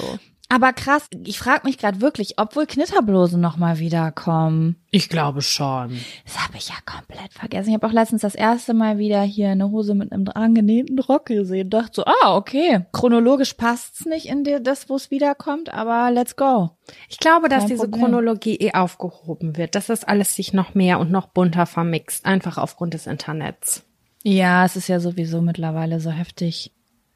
Aber krass, ich frage mich gerade wirklich, ob wohl Knitterblosen nochmal wiederkommen. Ich glaube schon. Das habe ich ja komplett vergessen. Ich habe auch letztens das erste Mal wieder hier eine Hose mit einem angenähten Rock gesehen. Dachte so, ah, okay. Chronologisch passt's nicht in die, das, wo es wiederkommt, aber let's go. Ich glaube, dass Kein diese Problem. Chronologie eh aufgehoben wird, dass das alles sich noch mehr und noch bunter vermixt, einfach aufgrund des Internets. Ja, es ist ja sowieso mittlerweile so heftig.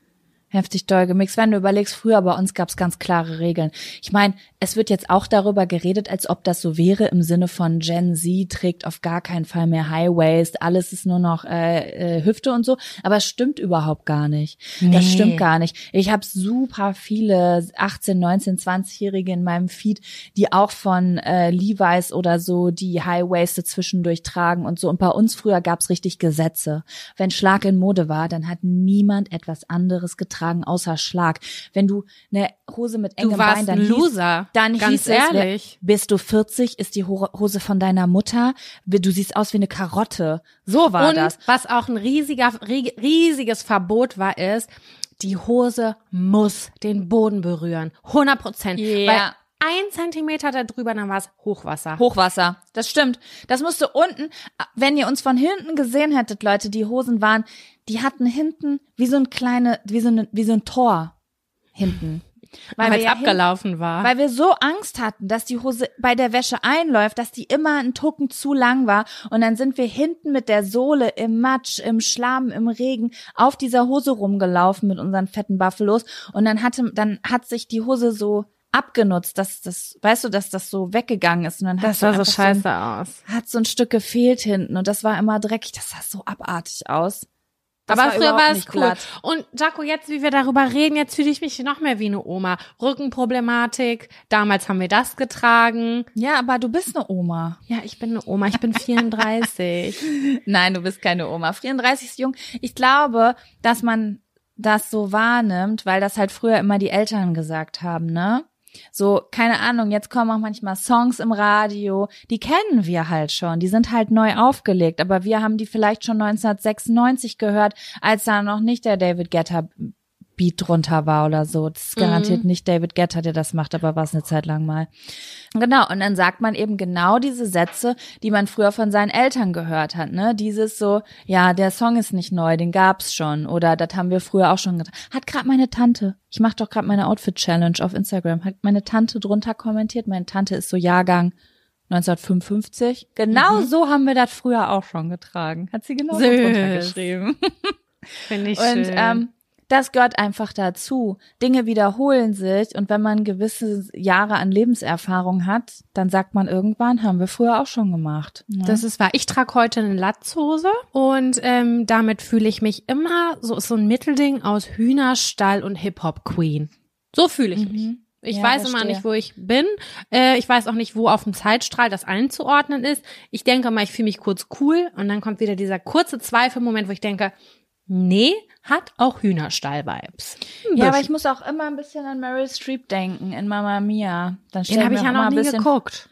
Heftig doll gemixt. Wenn du überlegst, früher bei uns gab's ganz klare Regeln. Ich meine, es wird jetzt auch darüber geredet, als ob das so wäre im Sinne von Gen Z trägt auf gar keinen Fall mehr High Waist, alles ist nur noch äh, äh, Hüfte und so. Aber es stimmt überhaupt gar nicht. Nee. Das stimmt gar nicht. Ich habe super viele achtzehn, neunzehn, zwanzigjährige in meinem Feed, die auch von äh, Levi's oder so die High Waiste zwischendurch tragen und so. Und bei uns früher gab's richtig Gesetze. Wenn Schlag in Mode war, dann hat niemand etwas anderes getragen. Außer Schlag. Wenn du eine Hose mit engem du warst Bein, dann ein hieß, Loser. dann Ganz hieß ehrlich. es, bist du vierzig, ist die Hose von deiner Mutter, du siehst aus wie eine Karotte. So war Und das. was auch ein riesiger, riesiges Verbot war, ist, die Hose muss den Boden berühren. hundert Prozent. Ja. Weil ein Zentimeter da drüber, dann war es Hochwasser. Hochwasser, das stimmt. Das musste unten, wenn ihr uns von hinten gesehen hättet, Leute, die Hosen waren, die hatten hinten wie so ein kleine, wie so ein, wie so ein Tor hinten. Weil es ja abgelaufen hin, war. Weil wir so Angst hatten, dass die Hose bei der Wäsche einläuft, dass die immer einen Tucken zu lang war. Und dann sind wir hinten mit der Sohle im Matsch, im Schlamm, im Regen auf dieser Hose rumgelaufen mit unseren fetten Buffalos. Und dann hatte, dann hat sich die Hose so abgenutzt, dass das, weißt du, dass das so weggegangen ist. Und dann das hat sah so scheiße so ein, aus. Hat so ein Stück gefehlt hinten und das war immer dreckig. Das sah so abartig aus. Das Aber war früher war es nicht cool. glatt. Und Jaco, jetzt, wie wir darüber reden, jetzt fühle ich mich noch mehr wie eine Oma. Rückenproblematik. Damals haben wir das getragen. Ja, aber du bist eine Oma. Ja, ich bin eine Oma. Ich bin vierunddreißig. Nein, du bist keine Oma. vierunddreißig ist jung. Ich glaube, dass man das so wahrnimmt, weil das halt früher immer die Eltern gesagt haben, ne? So, keine Ahnung, jetzt kommen auch manchmal Songs im Radio, die kennen wir halt schon, die sind halt neu aufgelegt, aber wir haben die vielleicht schon neunzehnhundertsechsundneunzig gehört, als da noch nicht der David Guetta Beat drunter war oder so. Das ist garantiert mhm. nicht David Guetta, der das macht, aber war es eine Zeit lang mal. Genau, und dann sagt man eben genau diese Sätze, die man früher von seinen Eltern gehört hat, ne? Dieses so, ja, der Song ist nicht neu, den gab's schon oder das haben wir früher auch schon getan. Hat gerade meine Tante, ich mache doch gerade meine Outfit-Challenge auf Instagram, hat meine Tante drunter kommentiert, meine Tante ist so Jahrgang neunzehnhundertfünfundfünfzig. Genau mhm. so haben wir das früher auch schon getragen. Hat sie genau so drunter geschrieben. Finde ich und, schön. Ähm, das gehört einfach dazu. Dinge wiederholen sich und wenn man gewisse Jahre an Lebenserfahrung hat, dann sagt man irgendwann, haben wir früher auch schon gemacht. Ja. Das ist wahr. Ich trage heute eine Latzhose und ähm, damit fühle ich mich immer, so ist so ein Mittelding aus Hühnerstall und Hip-Hop-Queen. So fühle ich mhm. mich. Ich ja, weiß immer nicht, wo ich bin. Äh, ich weiß auch nicht, wo auf dem Zeitstrahl das einzuordnen ist. Ich denke mal, ich fühle mich kurz cool und dann kommt wieder dieser kurze Zweifelmoment, wo ich denke, nee, hat auch Hühnerstall-Vibes. Ja, aber ich muss auch immer ein bisschen an Meryl Streep denken, in Mamma Mia. Dann Den habe ich ja noch nie geguckt.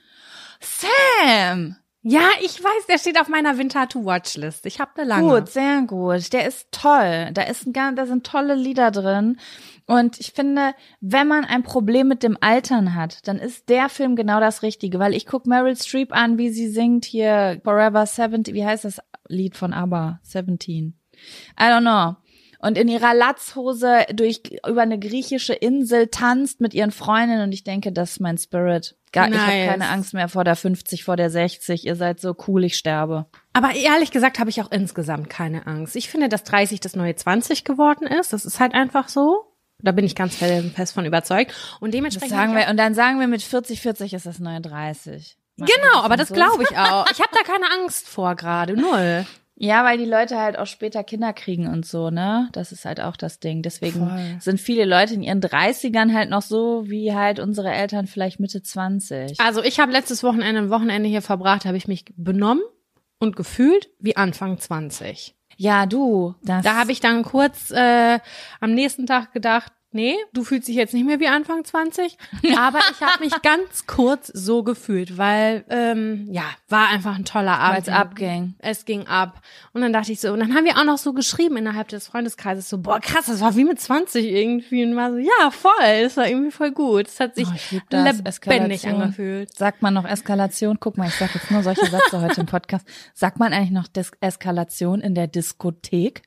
Sam! Ja, ich weiß, der steht auf meiner Winter-to-Watch-List. Ich habe eine lange. Gut, sehr gut. Der ist toll. Da ist ein, da sind tolle Lieder drin. Und ich finde, wenn man ein Problem mit dem Altern hat, dann ist der Film genau das Richtige. Weil ich guck Meryl Streep an, wie sie singt hier Forever Seventeen. Wie heißt das Lied von ABBA? Seventeen. I don't know. Und in ihrer Latzhose durch über eine griechische Insel tanzt mit ihren Freundinnen und ich denke, das ist mein Spirit. Gar, nice. Ich habe keine Angst mehr vor der fünfzig, vor der sechzig. Ihr seid so cool, ich sterbe. Aber ehrlich gesagt habe ich auch insgesamt keine Angst. Ich finde, dass dreißig das neue zwanzig geworden ist. Das ist halt einfach so. Da bin ich ganz fest von überzeugt. Und dementsprechend das sagen wir, und dann sagen wir mit vierzig, vierzig ist das neue dreißig. Machen genau, aber das so glaube ich auch. Ich habe da keine Angst vor gerade, null. Ja, weil die Leute halt auch später Kinder kriegen und so, ne? Das ist halt auch das Ding. Deswegen Voll. Sind viele Leute in ihren dreißigern halt noch so, wie halt unsere Eltern vielleicht Mitte zwanzig. Also ich habe letztes Wochenende ein Wochenende hier verbracht, habe ich mich benommen und gefühlt wie Anfang zwanzig. Ja, du. Das da habe ich dann kurz äh, am nächsten Tag gedacht, Nee, du fühlst dich jetzt nicht mehr wie Anfang zwanzig, aber ich habe mich ganz kurz so gefühlt, weil, ähm, ja, war einfach ein toller Abend. Weil es abging. Es ging ab. Und dann dachte ich so, und dann haben wir auch noch so geschrieben innerhalb des Freundeskreises so, boah, krass, das war wie mit zwanzig irgendwie. Und war so, ja, voll, das war irgendwie voll gut. Es hat sich oh, lebendig angefühlt. Sagt man noch Eskalation? Guck mal, ich sag jetzt nur solche Sätze heute im Podcast. Sagt man eigentlich noch Dis- Eskalation in der Diskothek?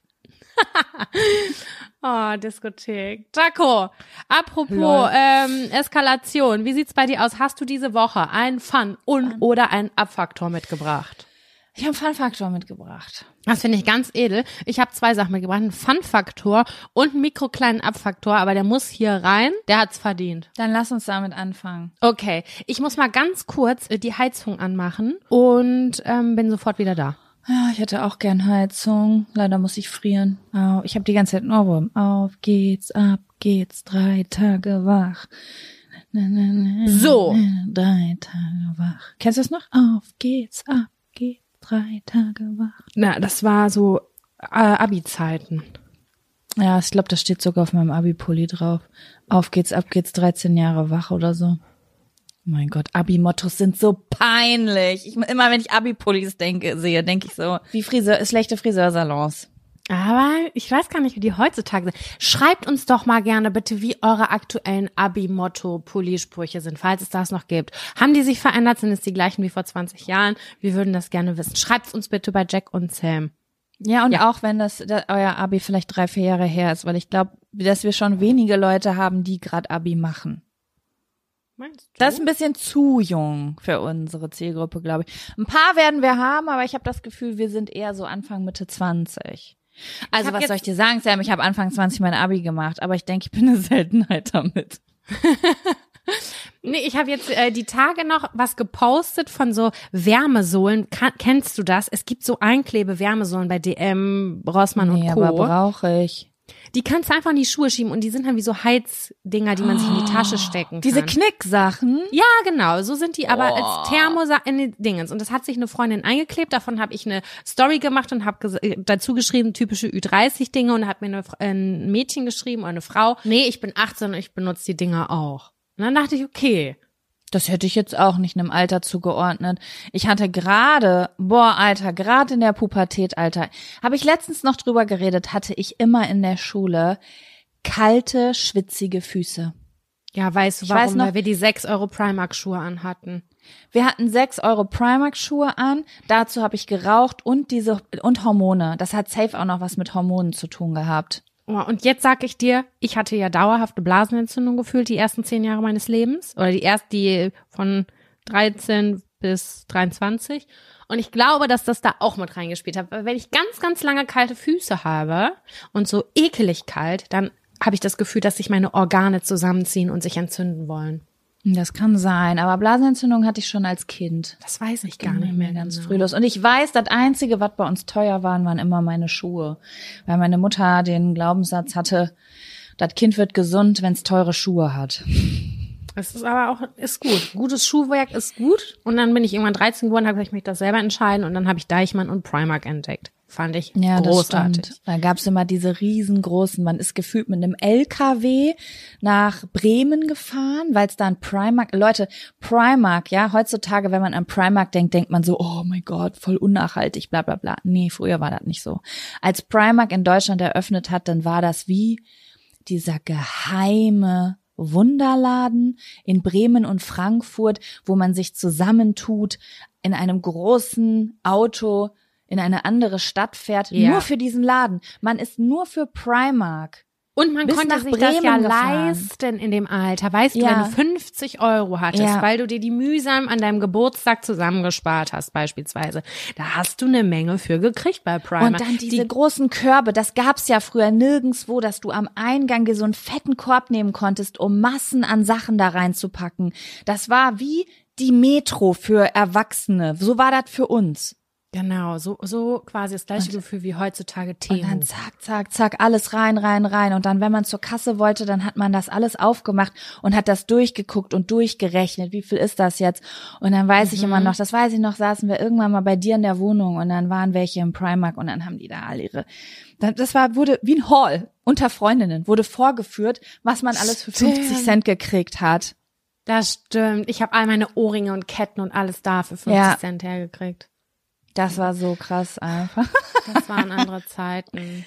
Oh, Diskothek. Jaco, apropos ähm, Eskalation, wie sieht's bei dir aus? Hast du diese Woche einen Fun- und oder einen Abfaktor mitgebracht? Ich habe einen Fun-Faktor mitgebracht. Das finde ich ganz edel. Ich habe zwei Sachen mitgebracht, einen Fun-Faktor und einen mikrokleinen Abfaktor, aber der muss hier rein, der hat's verdient. Dann lass uns damit anfangen. Okay, ich muss mal ganz kurz äh, die Heizung anmachen und ähm, bin sofort wieder da. Ja, ich hätte auch gern Heizung. Leider muss ich frieren. Oh, ich habe die ganze Zeit einen Ohrwurm. Auf geht's, ab geht's, drei Tage wach. Na, na, na, So. Na, drei Tage wach. Kennst du das noch? Auf geht's, ab geht's, drei Tage wach. Na, das war so äh, Abi-Zeiten. Ja, ich glaube, das steht sogar auf meinem Abi-Pulli drauf. Auf geht's, ab geht's, dreizehn Jahre wach oder so. Mein Gott, Abi-Mottos sind so peinlich. Ich, immer wenn ich Abi-Pullis denke, sehe, denke ich so, wie Friseur, schlechte Friseursalons. Aber ich weiß gar nicht, wie die heutzutage sind. Schreibt uns doch mal gerne bitte, wie eure aktuellen Abi-Motto-Pulli-Sprüche sind, falls es das noch gibt. Haben die sich verändert? Sind es die gleichen wie vor zwanzig Jahren? Wir würden das gerne wissen. Schreibt's uns bitte bei Jack und Sam. Ja, und Ja. auch wenn das, das euer Abi vielleicht drei, vier Jahre her ist, weil ich glaube, dass wir schon wenige Leute haben, die gerade Abi machen. Meinst du? Das ist ein bisschen zu jung für unsere Zielgruppe, glaube ich. Ein paar werden wir haben, aber ich habe das Gefühl, wir sind eher so Anfang, Mitte zwanzig. Also hab was jetzt- soll ich dir sagen, Sam? Ich habe Anfang zwanzig mein Abi gemacht, aber ich denke, ich bin eine Seltenheit damit. Nee, ich habe jetzt äh, die Tage noch was gepostet von so Wärmesohlen. Ka- kennst du das? Es gibt so Einklebe-Wärmesohlen bei D M, Rossmann Nee, und Co. aber brauche ich. Die kannst du einfach in die Schuhe schieben und die sind dann wie so Heizdinger, die man sich in die Tasche stecken kann. Diese Knicksachen. Ja, genau, so sind die aber Oh. als Thermo in den Dingens. Und das hat sich eine Freundin eingeklebt, davon habe ich eine Story gemacht und habe ges- dazu geschrieben, typische Ü dreißig Dinge und hat mir eine, ein Mädchen geschrieben oder eine Frau. Nee, ich bin achtzehn und ich benutze die Dinger auch. Und dann dachte ich, okay. Das hätte ich jetzt auch nicht einem Alter zugeordnet. Ich hatte gerade, boah, Alter, gerade in der Pubertät, Alter, habe ich letztens noch drüber geredet, hatte ich immer in der Schule kalte, schwitzige Füße. Ja, weißt du Ich warum? weiß noch- Weil wir die sechs Euro Primark-Schuhe anhatten. Wir hatten sechs Euro Primark-Schuhe an, dazu habe ich geraucht und diese und Hormone. Das hat safe auch noch was mit Hormonen zu tun gehabt. Oh, und jetzt sag ich dir, ich hatte ja dauerhafte Blasenentzündung gefühlt die ersten zehn Jahre meines Lebens. Oder die erst die von dreizehn bis dreiundzwanzig. Und ich glaube, dass das da auch mit reingespielt hat. Weil wenn ich ganz, ganz lange kalte Füße habe und so ekelig kalt, dann habe ich das Gefühl, dass sich meine Organe zusammenziehen und sich entzünden wollen. Das kann sein, aber Blasenentzündung hatte ich schon als Kind. Das weiß ich gar nicht mehr ganz genau. früh los. Und ich weiß, das Einzige, was bei uns teuer waren, waren immer meine Schuhe. Weil meine Mutter den Glaubenssatz hatte, das Kind wird gesund, wenn es teure Schuhe hat. Es ist aber auch, ist gut. Gutes Schuhwerk ist gut. Und dann bin ich irgendwann dreizehn geworden, habe ich mich das selber entscheiden und dann habe ich Deichmann und Primark entdeckt. Fand ich Ja, großartig. das stimmt. Da gab's immer diese riesengroßen, man ist gefühlt mit einem L K W nach Bremen gefahren, weil es da ein Primark, Leute, Primark, ja, heutzutage, wenn man an Primark denkt, denkt man so, oh mein Gott, voll unnachhaltig, bla bla bla. Nee, früher war das nicht so. Als Primark in Deutschland eröffnet hat, dann war das wie dieser geheime Wunderladen in Bremen und Frankfurt, wo man sich zusammentut, in einem großen Auto in eine andere Stadt fährt, Ja. nur für diesen Laden. Man ist nur für Primark. Und man bis konnte nach sich das ja Bremen gefahren. leisten in dem Alter. Weißt du, Ja. wenn du fünfzig Euro hattest, Ja. weil du dir die mühsam an deinem Geburtstag zusammengespart hast beispielsweise, da hast du eine Menge für gekriegt bei Primark. Und dann diese die, großen Körbe, das gab's ja früher nirgendwo, dass du am Eingang dir so einen fetten Korb nehmen konntest, um Massen an Sachen da reinzupacken. Das war wie die Metro für Erwachsene. So war das für uns. Genau, so so quasi das gleiche und, Gefühl wie heutzutage Temu. Und dann zack, zack, zack, alles rein, rein, rein. Und dann, wenn man zur Kasse wollte, dann hat man das alles aufgemacht und hat das durchgeguckt und durchgerechnet. Wie viel ist das jetzt? Und dann weiß mhm. ich immer noch, das weiß ich noch, saßen wir irgendwann mal bei dir in der Wohnung und dann waren welche im Primark und dann haben die da alle ihre, das war, wurde wie ein Hall unter Freundinnen, wurde vorgeführt, was man alles für fünfzig Cent gekriegt hat. Das stimmt. Ich habe all meine Ohrringe und Ketten und alles da für fünfzig ja. Cent hergekriegt. Das war so krass einfach. Das waren andere Zeiten.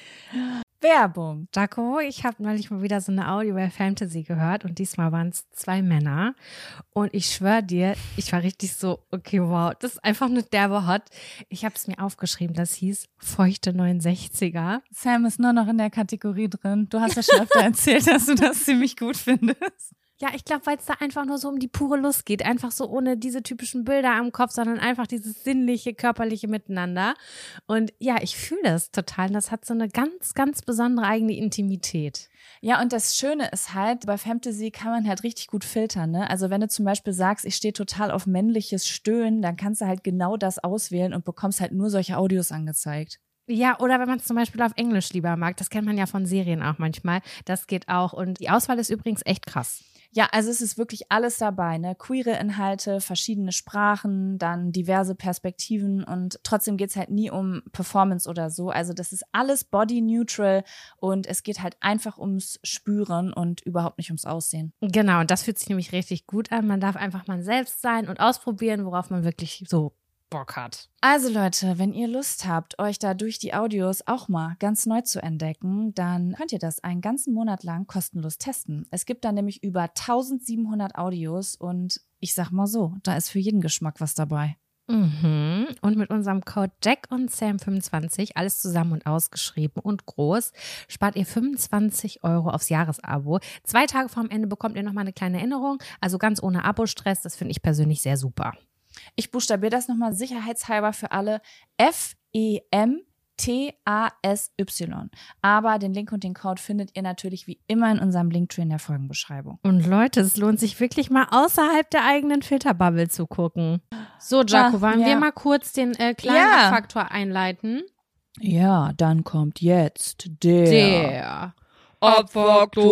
Werbung. Jaco, ich habe neulich mal wieder so eine Audio-Fantasy gehört und diesmal waren es zwei Männer und ich schwöre dir, ich war richtig so, okay, wow, das ist einfach nur derbe hot. Ich habe es mir aufgeschrieben, das hieß Feuchte neunundsechziger. Sam ist nur noch in der Kategorie drin. Du hast ja schon öfter erzählt, dass du das ziemlich gut findest. Ja, ich glaube, weil es da einfach nur so um die pure Lust geht. Einfach so ohne diese typischen Bilder am Kopf, sondern einfach dieses sinnliche, körperliche Miteinander. Und ja, ich fühle das total. Und das hat so eine ganz, ganz besondere eigene Intimität. Ja, und das Schöne ist halt, bei Fantasy kann man halt richtig gut filtern, ne? Also wenn du zum Beispiel sagst, ich stehe total auf männliches Stöhnen, dann kannst du halt genau das auswählen und bekommst halt nur solche Audios angezeigt. Ja, oder wenn man es zum Beispiel auf Englisch lieber mag, das kennt man ja von Serien auch manchmal, das geht auch. Und die Auswahl ist übrigens echt krass. Ja, also es ist wirklich alles dabei, ne? Queere Inhalte, verschiedene Sprachen, dann diverse Perspektiven und trotzdem geht's halt nie um Performance oder so. Also das ist alles body neutral und es geht halt einfach ums Spüren und überhaupt nicht ums Aussehen. Genau, und das fühlt sich nämlich richtig gut an. Man darf einfach man selbst sein und ausprobieren, worauf man wirklich so Bock hat. Also Leute, wenn ihr Lust habt, euch da durch die Audios auch mal ganz neu zu entdecken, dann könnt ihr das einen ganzen Monat lang kostenlos testen. Es gibt da nämlich über eintausendsiebenhundert Audios und ich sag mal so, da ist für jeden Geschmack was dabei. Mhm. Und mit unserem Code Jack und Sam fünfundzwanzig, alles zusammen und ausgeschrieben und groß, spart ihr fünfundzwanzig Euro aufs Jahresabo. Zwei Tage vorm Ende bekommt ihr nochmal eine kleine Erinnerung, also ganz ohne Abo-Stress. Das finde ich persönlich sehr super. Ich buchstabiere das nochmal sicherheitshalber für alle. F E M T A S Y. Aber den Link und den Code findet ihr natürlich wie immer in unserem Linktree in der Folgenbeschreibung. Und Leute, es lohnt sich wirklich mal außerhalb der eigenen Filterbubble zu gucken. So, Jaco, wollen ja. wir mal kurz den äh, kleinen ja. Faktor einleiten? Ja, dann kommt jetzt der, der. Abfaktor.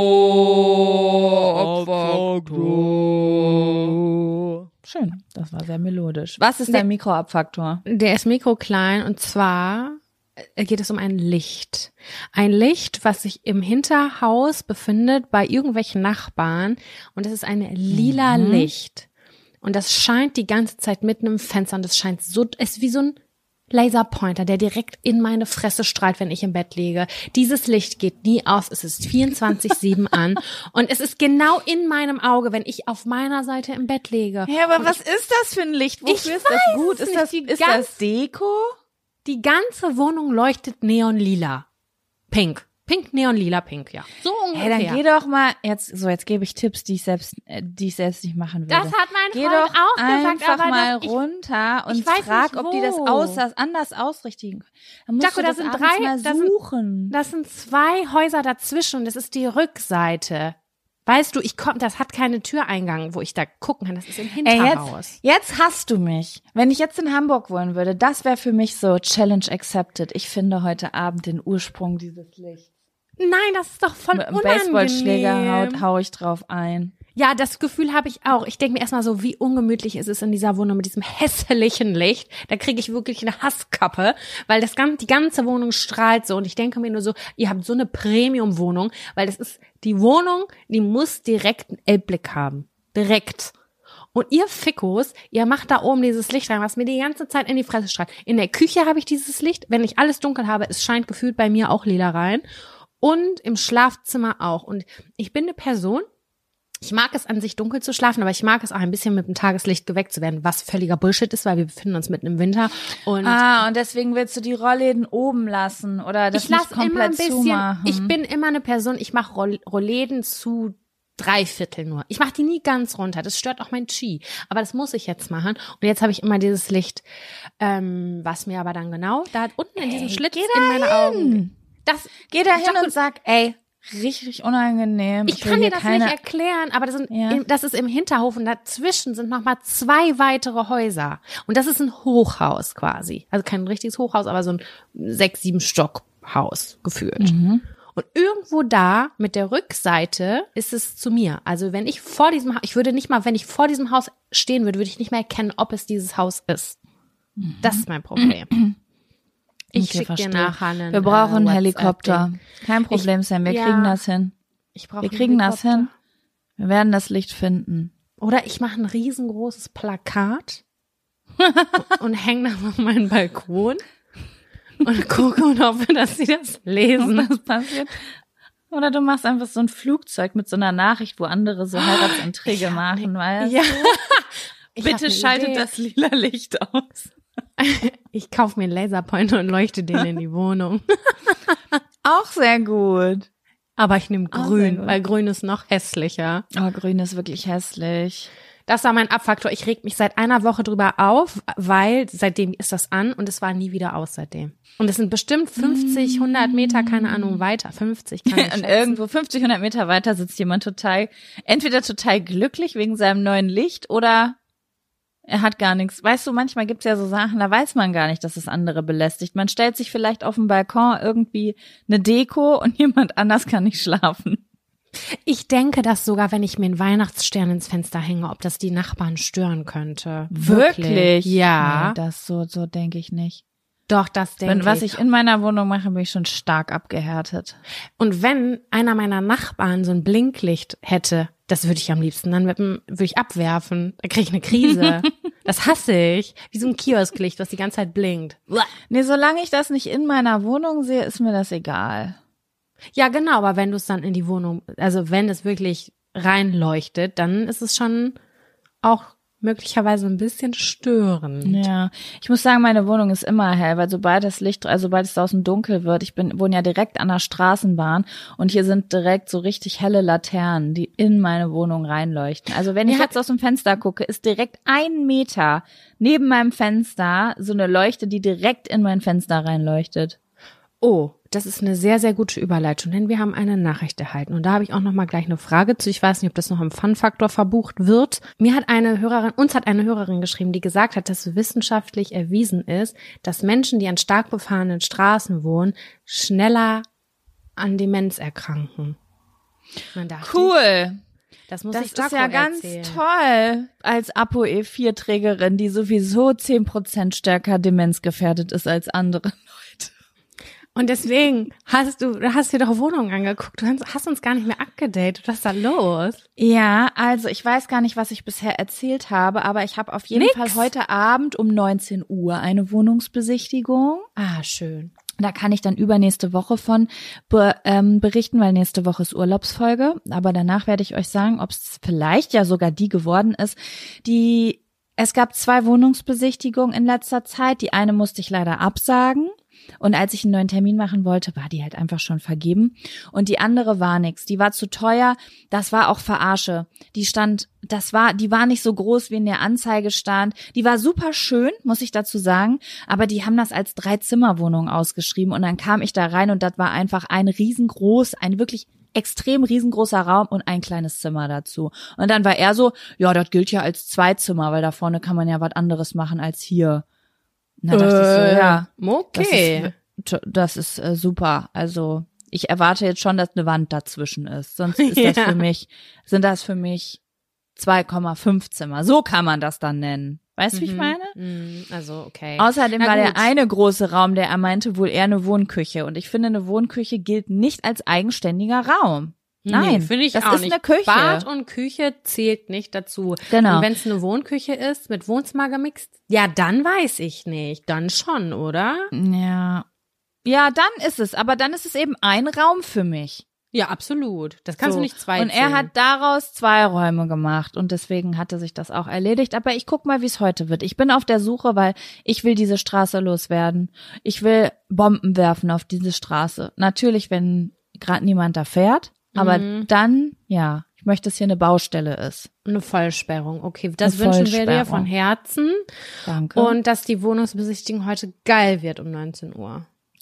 Abfaktor. Schön, das war sehr melodisch. Was ist dein Mikroabfaktor? Der ist mikroklein und zwar geht es um ein Licht. Ein Licht, was sich im Hinterhaus befindet bei irgendwelchen Nachbarn und es ist ein lila mhm. Licht. Und das scheint die ganze Zeit mitten im Fenster und es scheint so, es ist wie so ein Laserpointer, der direkt in meine Fresse strahlt, wenn ich im Bett liege. Dieses Licht geht nie aus, es ist vierundzwanzig sieben an und es ist genau in meinem Auge, wenn ich auf meiner Seite im Bett liege. Ja, aber und was ich, ist das für ein Licht? Wofür ist das gut? Ist das, ist ganz, das Deko? Die ganze Wohnung leuchtet neonlila. Pink. Pink, neon, lila, pink, ja. So ungefähr. Hey, dann geh doch mal, jetzt, so, jetzt gebe ich Tipps, die ich selbst, äh, die ich selbst nicht machen würde. Das hat mein geh Freund doch auch gesagt, einfach aber mal das, runter ich, und ich frag, nicht, ob die das aus, anders ausrichten können. Dann musst Jaco, du das, das sind drei, drei, mal suchen. Das sind, das sind zwei Häuser dazwischen und das ist die Rückseite. Weißt du, ich komm, das hat keine Türeingang, wo ich da gucken kann. Das ist im Hinterhaus. Ey, jetzt, jetzt hast du mich. Wenn ich jetzt in Hamburg wohnen würde, das wäre für mich so Challenge accepted. Ich finde heute Abend den Ursprung dieses Lichts. Nein, das ist doch voll Mit einem unangenehm. Baseballschläger haut, hau ich drauf ein. Ja, das Gefühl habe ich auch. Ich denke mir erstmal so, wie ungemütlich ist es in dieser Wohnung mit diesem hässlichen Licht. Da kriege ich wirklich eine Hasskappe, weil das ganze, die ganze Wohnung strahlt so. Und ich denke mir nur so, ihr habt so eine Premium-Wohnung, weil das ist die Wohnung, die muss direkt einen Elbblick haben. Direkt. Und ihr Fickos, ihr macht da oben dieses Licht rein, was mir die ganze Zeit in die Fresse strahlt. In der Küche habe ich dieses Licht. Wenn ich alles dunkel habe, es scheint gefühlt bei mir auch lila rein. Und im Schlafzimmer auch. Und ich bin eine Person, ich mag es an sich dunkel zu schlafen, aber ich mag es auch ein bisschen mit dem Tageslicht geweckt zu werden, was völliger Bullshit ist, weil wir befinden uns mitten im Winter. Und ah, und deswegen willst du die Rollläden oben lassen oder das ich nicht lass komplett immer ein bisschen, zumachen? Ich bin immer eine Person, ich mache Roll- Rollläden zu drei Viertel nur. Ich mache die nie ganz runter, das stört auch mein Chi. Aber das muss ich jetzt machen. Und jetzt habe ich immer dieses Licht, ähm, was mir aber dann genau da unten in diesem ey, Schlitz in meine Augen. Das, geh da hin und sag, ey, richtig unangenehm. Ich, ich kann dir das keine... nicht erklären, aber das, sind ja. im, das ist im Hinterhof und dazwischen sind nochmal zwei weitere Häuser. Und das ist ein Hochhaus quasi. Also kein richtiges Hochhaus, aber so ein sechs, sieben Stockhaus gefühlt. Mhm. Und irgendwo da mit der Rückseite ist es zu mir. Also wenn ich vor diesem Haus, ich würde nicht mal, wenn ich vor diesem Haus stehen würde, würde ich nicht mehr erkennen, ob es dieses Haus ist. Mhm. Das ist mein Problem. Ich okay, schicke dir nachher einen Wir brauchen einen Helikopter. Kein Problem, ich, Sam, wir ja, kriegen das hin. Ich brauche Wir kriegen das hin. Wir werden das Licht finden. Oder ich mache ein riesengroßes Plakat und hänge das auf meinen Balkon. Und gucke und hoffe, dass sie das lesen. Was passiert. Oder du machst einfach so ein Flugzeug mit so einer Nachricht, wo andere so Heiratsintrige machen, weißt ja. du? Bitte schaltet Idee. Das lila Licht aus. Ich kaufe mir einen Laserpointer und leuchte den in die Wohnung. Auch sehr gut. Aber ich nehme grün, weil grün ist noch hässlicher. Oh, grün ist wirklich hässlich. Das war mein Abfaktor. Ich reg mich seit einer Woche drüber auf, weil seitdem ist das an und es war nie wieder aus seitdem. Und es sind bestimmt fünfzig, hundert Meter, keine Ahnung, weiter. fünfzig kann ich Und irgendwo fünfzig, hundert Meter weiter sitzt jemand total, entweder total glücklich wegen seinem neuen Licht oder er hat gar nichts. Weißt du, manchmal gibt's ja so Sachen, da weiß man gar nicht, dass es andere belästigt. Man stellt sich vielleicht auf dem Balkon irgendwie eine Deko und jemand anders kann nicht schlafen. Ich denke, dass sogar, wenn ich mir einen Weihnachtsstern ins Fenster hänge, ob das die Nachbarn stören könnte. Wirklich? Wirklich? Ja. Nee, das so, so denke ich nicht. Doch, das denke wenn, ich. Was ich in meiner Wohnung mache, bin ich schon stark abgehärtet. Und wenn einer meiner Nachbarn so ein Blinklicht hätte, das würde ich am liebsten, dann würde ich abwerfen. Da kriege ich eine Krise. Das hasse ich. Wie so ein Kiosklicht, was die ganze Zeit blinkt. Nee, solange ich das nicht in meiner Wohnung sehe, ist mir das egal. Ja, genau, aber wenn du es dann in die Wohnung, also wenn es wirklich reinleuchtet, dann ist es schon auch möglicherweise ein bisschen störend. Ja, ich muss sagen, meine Wohnung ist immer hell, weil sobald das Licht, also sobald es draußen dunkel wird, ich bin wohne ja direkt an der Straßenbahn und hier sind direkt so richtig helle Laternen, die in meine Wohnung reinleuchten. Also wenn ich ja. jetzt aus dem Fenster gucke, ist direkt ein Meter neben meinem Fenster so eine Leuchte, die direkt in mein Fenster reinleuchtet. Oh, das ist eine sehr, sehr gute Überleitung, denn wir haben eine Nachricht erhalten und da habe ich auch noch mal gleich eine Frage zu. Ich weiß nicht, ob das noch im Fun-Faktor verbucht wird. Mir hat eine Hörerin, uns hat eine Hörerin geschrieben, die gesagt hat, dass wissenschaftlich erwiesen ist, dass Menschen, die an stark befahrenen Straßen wohnen, schneller an Demenz erkranken. Man dachte, cool. Das muss das ich Jaco ist ja ganz erzählen. Toll als Apo E vier Trägerin, die sowieso zehn Prozent stärker demenzgefährdet ist als andere Leute. Und deswegen hast du, du hast dir doch Wohnungen angeguckt. Du hast uns gar nicht mehr abgedatet. Was ist da los? Ja, also ich weiß gar nicht, was ich bisher erzählt habe, aber ich habe auf jeden Nix. Fall heute Abend um neunzehn Uhr eine Wohnungsbesichtigung. Ah, schön. Da kann ich dann übernächste Woche von be, ähm, berichten, weil nächste Woche ist Urlaubsfolge. Aber danach werde ich euch sagen, ob es vielleicht ja sogar die geworden ist, die es gab zwei Wohnungsbesichtigungen in letzter Zeit. Die eine musste ich leider absagen. Und als ich einen neuen Termin machen wollte, war die halt einfach schon vergeben. Und die andere war nix. Die war zu teuer. Das war auch Verarsche. Die stand, das war, die war nicht so groß, wie in der Anzeige stand. Die war super schön, muss ich dazu sagen. Aber die haben das als Drei-Zimmer-Wohnung ausgeschrieben. Und dann kam ich da rein und das war einfach ein riesengroß, ein wirklich extrem riesengroßer Raum und ein kleines Zimmer dazu. Und dann war er so, ja, das gilt ja als Zweizimmer, weil da vorne kann man ja was anderes machen als hier. Na, dachte äh, ich so, ja, okay. Das ist, das ist äh, super. Also ich erwarte jetzt schon, dass eine Wand dazwischen ist. Sonst ist ja. das für mich, sind das für mich zwei Komma fünf Zimmer. So kann man das dann nennen. Weißt du, mhm. wie ich meine? Also, okay. Außerdem Na war gut. der eine große Raum, der er meinte, wohl eher eine Wohnküche. Und ich finde, eine Wohnküche gilt nicht als eigenständiger Raum. Nein, nee, finde ich das auch ist nicht. eine Küche. Bad und Küche zählt nicht dazu. Genau. Und wenn es eine Wohnküche ist, mit Wohnzimmer gemixt, ja, dann weiß ich nicht. Dann schon, oder? Ja. Ja, dann ist es. Aber dann ist es eben ein Raum für mich. Ja, absolut. Das kannst so. du nicht zwei Und er zählen. hat daraus zwei Räume gemacht und deswegen hatte sich das auch erledigt. Aber ich guck mal, wie es heute wird. Ich bin auf der Suche, weil ich will diese Straße loswerden. Ich will Bomben werfen auf diese Straße. Natürlich, wenn gerade niemand da fährt. Aber mhm. dann, ja, ich möchte, dass hier eine Baustelle ist. Eine Vollsperrung, okay. Das wünschen wir dir von Herzen. Danke. Und dass die Wohnungsbesichtigung heute geil wird um neunzehn Uhr.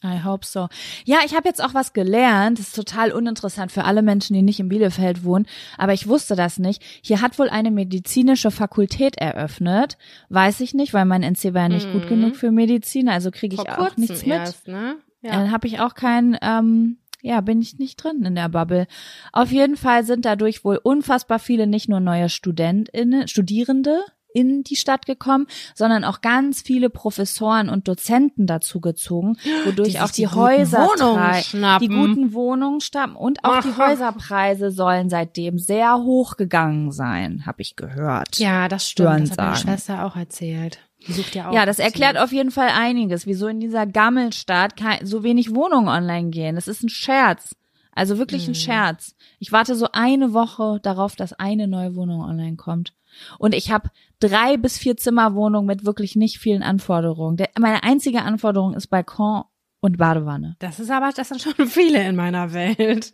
I hope so. Ja, ich habe jetzt auch was gelernt. Das ist total uninteressant für alle Menschen, die nicht in Bielefeld wohnen. Aber ich wusste das nicht. Hier hat wohl eine medizinische Fakultät eröffnet. Weiß ich nicht, weil mein N C war ja nicht mhm. gut genug für Medizin. Also kriege ich Vor auch nichts mit. Erst, ne? Ja. Dann habe ich auch kein, ähm, ja, bin ich nicht drin in der Bubble. Auf jeden Fall sind dadurch wohl unfassbar viele, nicht nur neue StudentInnen, Studierende in die Stadt gekommen, sondern auch ganz viele Professoren und Dozenten dazu gezogen, wodurch die auch die, die Häuser Häuser die guten Wohnungen schnappen und auch Ach. die Häuserpreise sollen seitdem sehr hoch gegangen sein, habe ich gehört. Ja, das stimmt. Hören das hat meine Schwester auch erzählt. Die sucht ja auch. Ja, das erklärt auf jeden Fall einiges, wieso in dieser Gammelstadt so wenig Wohnungen online gehen. Das ist ein Scherz. Also wirklich ein hm. Scherz. Ich warte so eine Woche darauf, dass eine neue Wohnung online kommt. Und ich habe drei bis vier Zimmerwohnungen mit wirklich nicht vielen Anforderungen. Der, meine einzige Anforderung ist Balkon und Badewanne. Das ist aber, das sind schon viele in meiner Welt.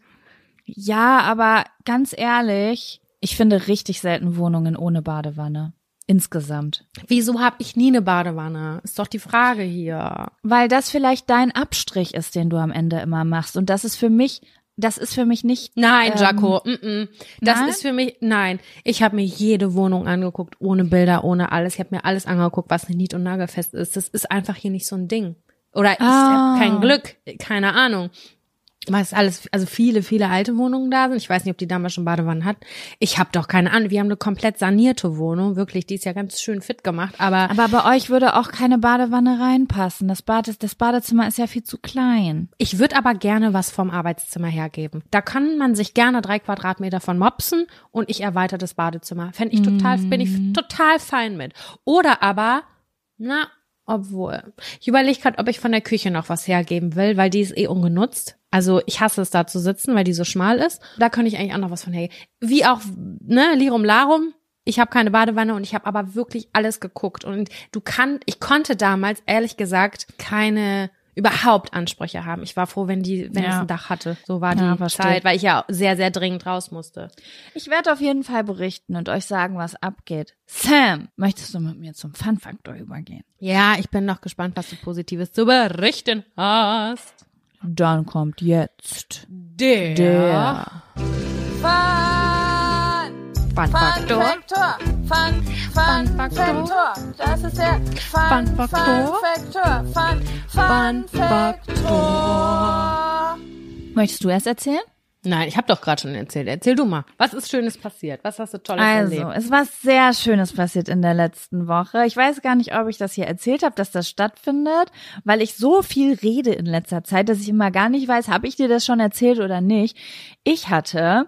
Ja, aber ganz ehrlich, ich finde richtig selten Wohnungen ohne Badewanne. Insgesamt. Wieso habe ich nie eine Badewanne? Ist doch die Frage hier. Weil das vielleicht dein Abstrich ist, den du am Ende immer machst. Und das ist für mich... Das ist für mich nicht... Nein, ähm, Jaco, mm -mm. das nein? ist für mich... Nein, ich habe mir jede Wohnung angeguckt, ohne Bilder, ohne alles. Ich habe mir alles angeguckt, was nied- und nagelfest ist. Das ist einfach hier nicht so ein Ding. Oder ich ah. habe kein Glück, keine Ahnung. Weil es alles, also viele, viele alte Wohnungen da sind. Ich weiß nicht, ob die damals schon Badewannen hat. Ich habe doch keine Ahnung. Wir haben eine komplett sanierte Wohnung, wirklich. Die ist ja ganz schön fit gemacht. Aber aber bei euch würde auch keine Badewanne reinpassen. Das Bad ist, das Badezimmer ist ja viel zu klein. Ich würde aber gerne was vom Arbeitszimmer hergeben. Da kann man sich gerne drei Quadratmeter von mopsen und ich erweitere das Badezimmer. Fände ich total, mm. bin ich total fein mit. Oder aber, na, obwohl. Ich überlege gerade, ob ich von der Küche noch was hergeben will, weil die ist eh ungenutzt. Also ich hasse es, da zu sitzen, weil die so schmal ist. Da könnte ich eigentlich auch noch was von hergeben. Wie auch, ne, Lirum Larum. Ich habe keine Badewanne und ich habe aber wirklich alles geguckt. Und du kannst, ich konnte damals, ehrlich gesagt, keine überhaupt Ansprüche haben. Ich war froh, wenn die, wenn ja. es ein Dach hatte. So war ja, die verstehe. Zeit, weil ich ja sehr, sehr dringend raus musste. Ich werde auf jeden Fall berichten und euch sagen, was abgeht. Sam, möchtest du mit mir zum Fun-Faktor übergehen? Ja, ich bin noch gespannt, was du Positives zu berichten hast. Dann kommt jetzt der, der Fun, Fun Faktor. Fun, Fun, Fun Faktor. Das ist der Fun, Fun Faktor. Fun, Fun Faktor. Möchtest du erst erzählen? Nein, ich habe doch gerade schon erzählt. Erzähl du mal. Was ist Schönes passiert? Was hast du Tolles also, erlebt? Also, es war sehr Schönes passiert in der letzten Woche. Ich weiß gar nicht, ob ich das hier erzählt habe, dass das stattfindet, weil ich so viel rede in letzter Zeit, dass ich immer gar nicht weiß, habe ich dir das schon erzählt oder nicht. Ich hatte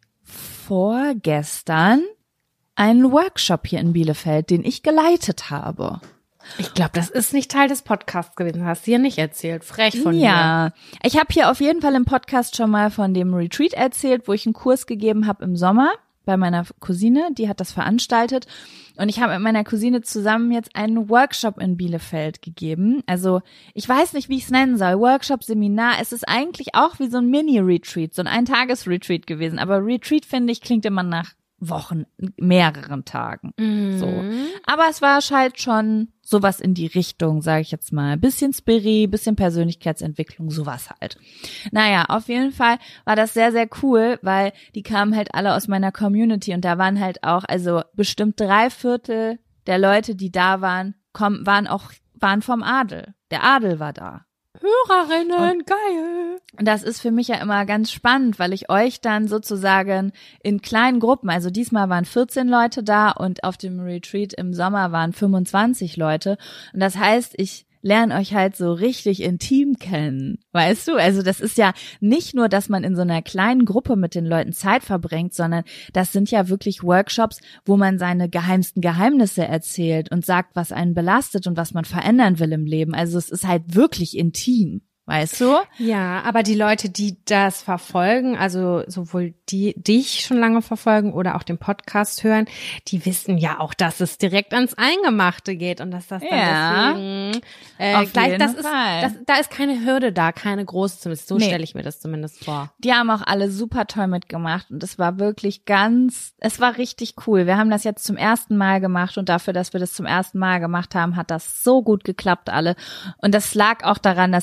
vorgestern einen Workshop hier in Bielefeld, den ich geleitet habe. Ich glaube, das ist nicht Teil des Podcasts gewesen. Hast du dir nicht erzählt. Frech von dir. Ja, ich habe hier auf jeden Fall im Podcast schon mal von dem Retreat erzählt, wo ich einen Kurs gegeben habe im Sommer bei meiner Cousine. Die hat das veranstaltet. Und ich habe mit meiner Cousine zusammen jetzt einen Workshop in Bielefeld gegeben. Also ich weiß nicht, wie ich es nennen soll. Workshop, Seminar. Es ist eigentlich auch wie so ein Mini-Retreat, so ein Ein-Tages-Retreat gewesen. Aber Retreat, finde ich, klingt immer nach Wochen, mehreren Tagen. Mhm. So. Aber es war halt schon sowas in die Richtung, sage ich jetzt mal. Bisschen Spiri, bisschen Persönlichkeitsentwicklung, sowas halt. Naja, auf jeden Fall war das sehr, sehr cool, weil die kamen halt alle aus meiner Community und da waren halt auch, also bestimmt drei Viertel der Leute, die da waren, kommen, waren auch, waren vom Adel. Der Adel war da. Hörerinnen, und, geil. Und das ist für mich ja immer ganz spannend, weil ich euch dann sozusagen in kleinen Gruppen, also diesmal waren vierzehn Leute da und auf dem Retreat im Sommer waren fünfundzwanzig Leute. Und das heißt, ich lerne euch halt so richtig intim kennen, weißt du? Also das ist ja nicht nur, dass man in so einer kleinen Gruppe mit den Leuten Zeit verbringt, sondern das sind ja wirklich Workshops, wo man seine geheimsten Geheimnisse erzählt und sagt, was einen belastet und was man verändern will im Leben. Also es ist halt wirklich intim. Weißt du? Ja, aber die Leute, die das verfolgen, also sowohl die, die dich schon lange verfolgen oder auch den Podcast hören, die wissen ja auch, dass es direkt ans Eingemachte geht und dass das dann ja, deswegen äh, auf gleich, jeden das ist, Fall. das, da ist keine Hürde da, keine große zumindest. So Nee. stelle ich mir das zumindest vor. Die haben auch alle super toll mitgemacht und es war wirklich ganz, es war richtig cool. Wir haben das jetzt zum ersten Mal gemacht und dafür, dass wir das zum ersten Mal gemacht haben, hat das so gut geklappt alle. Und das lag auch daran, dass die Leute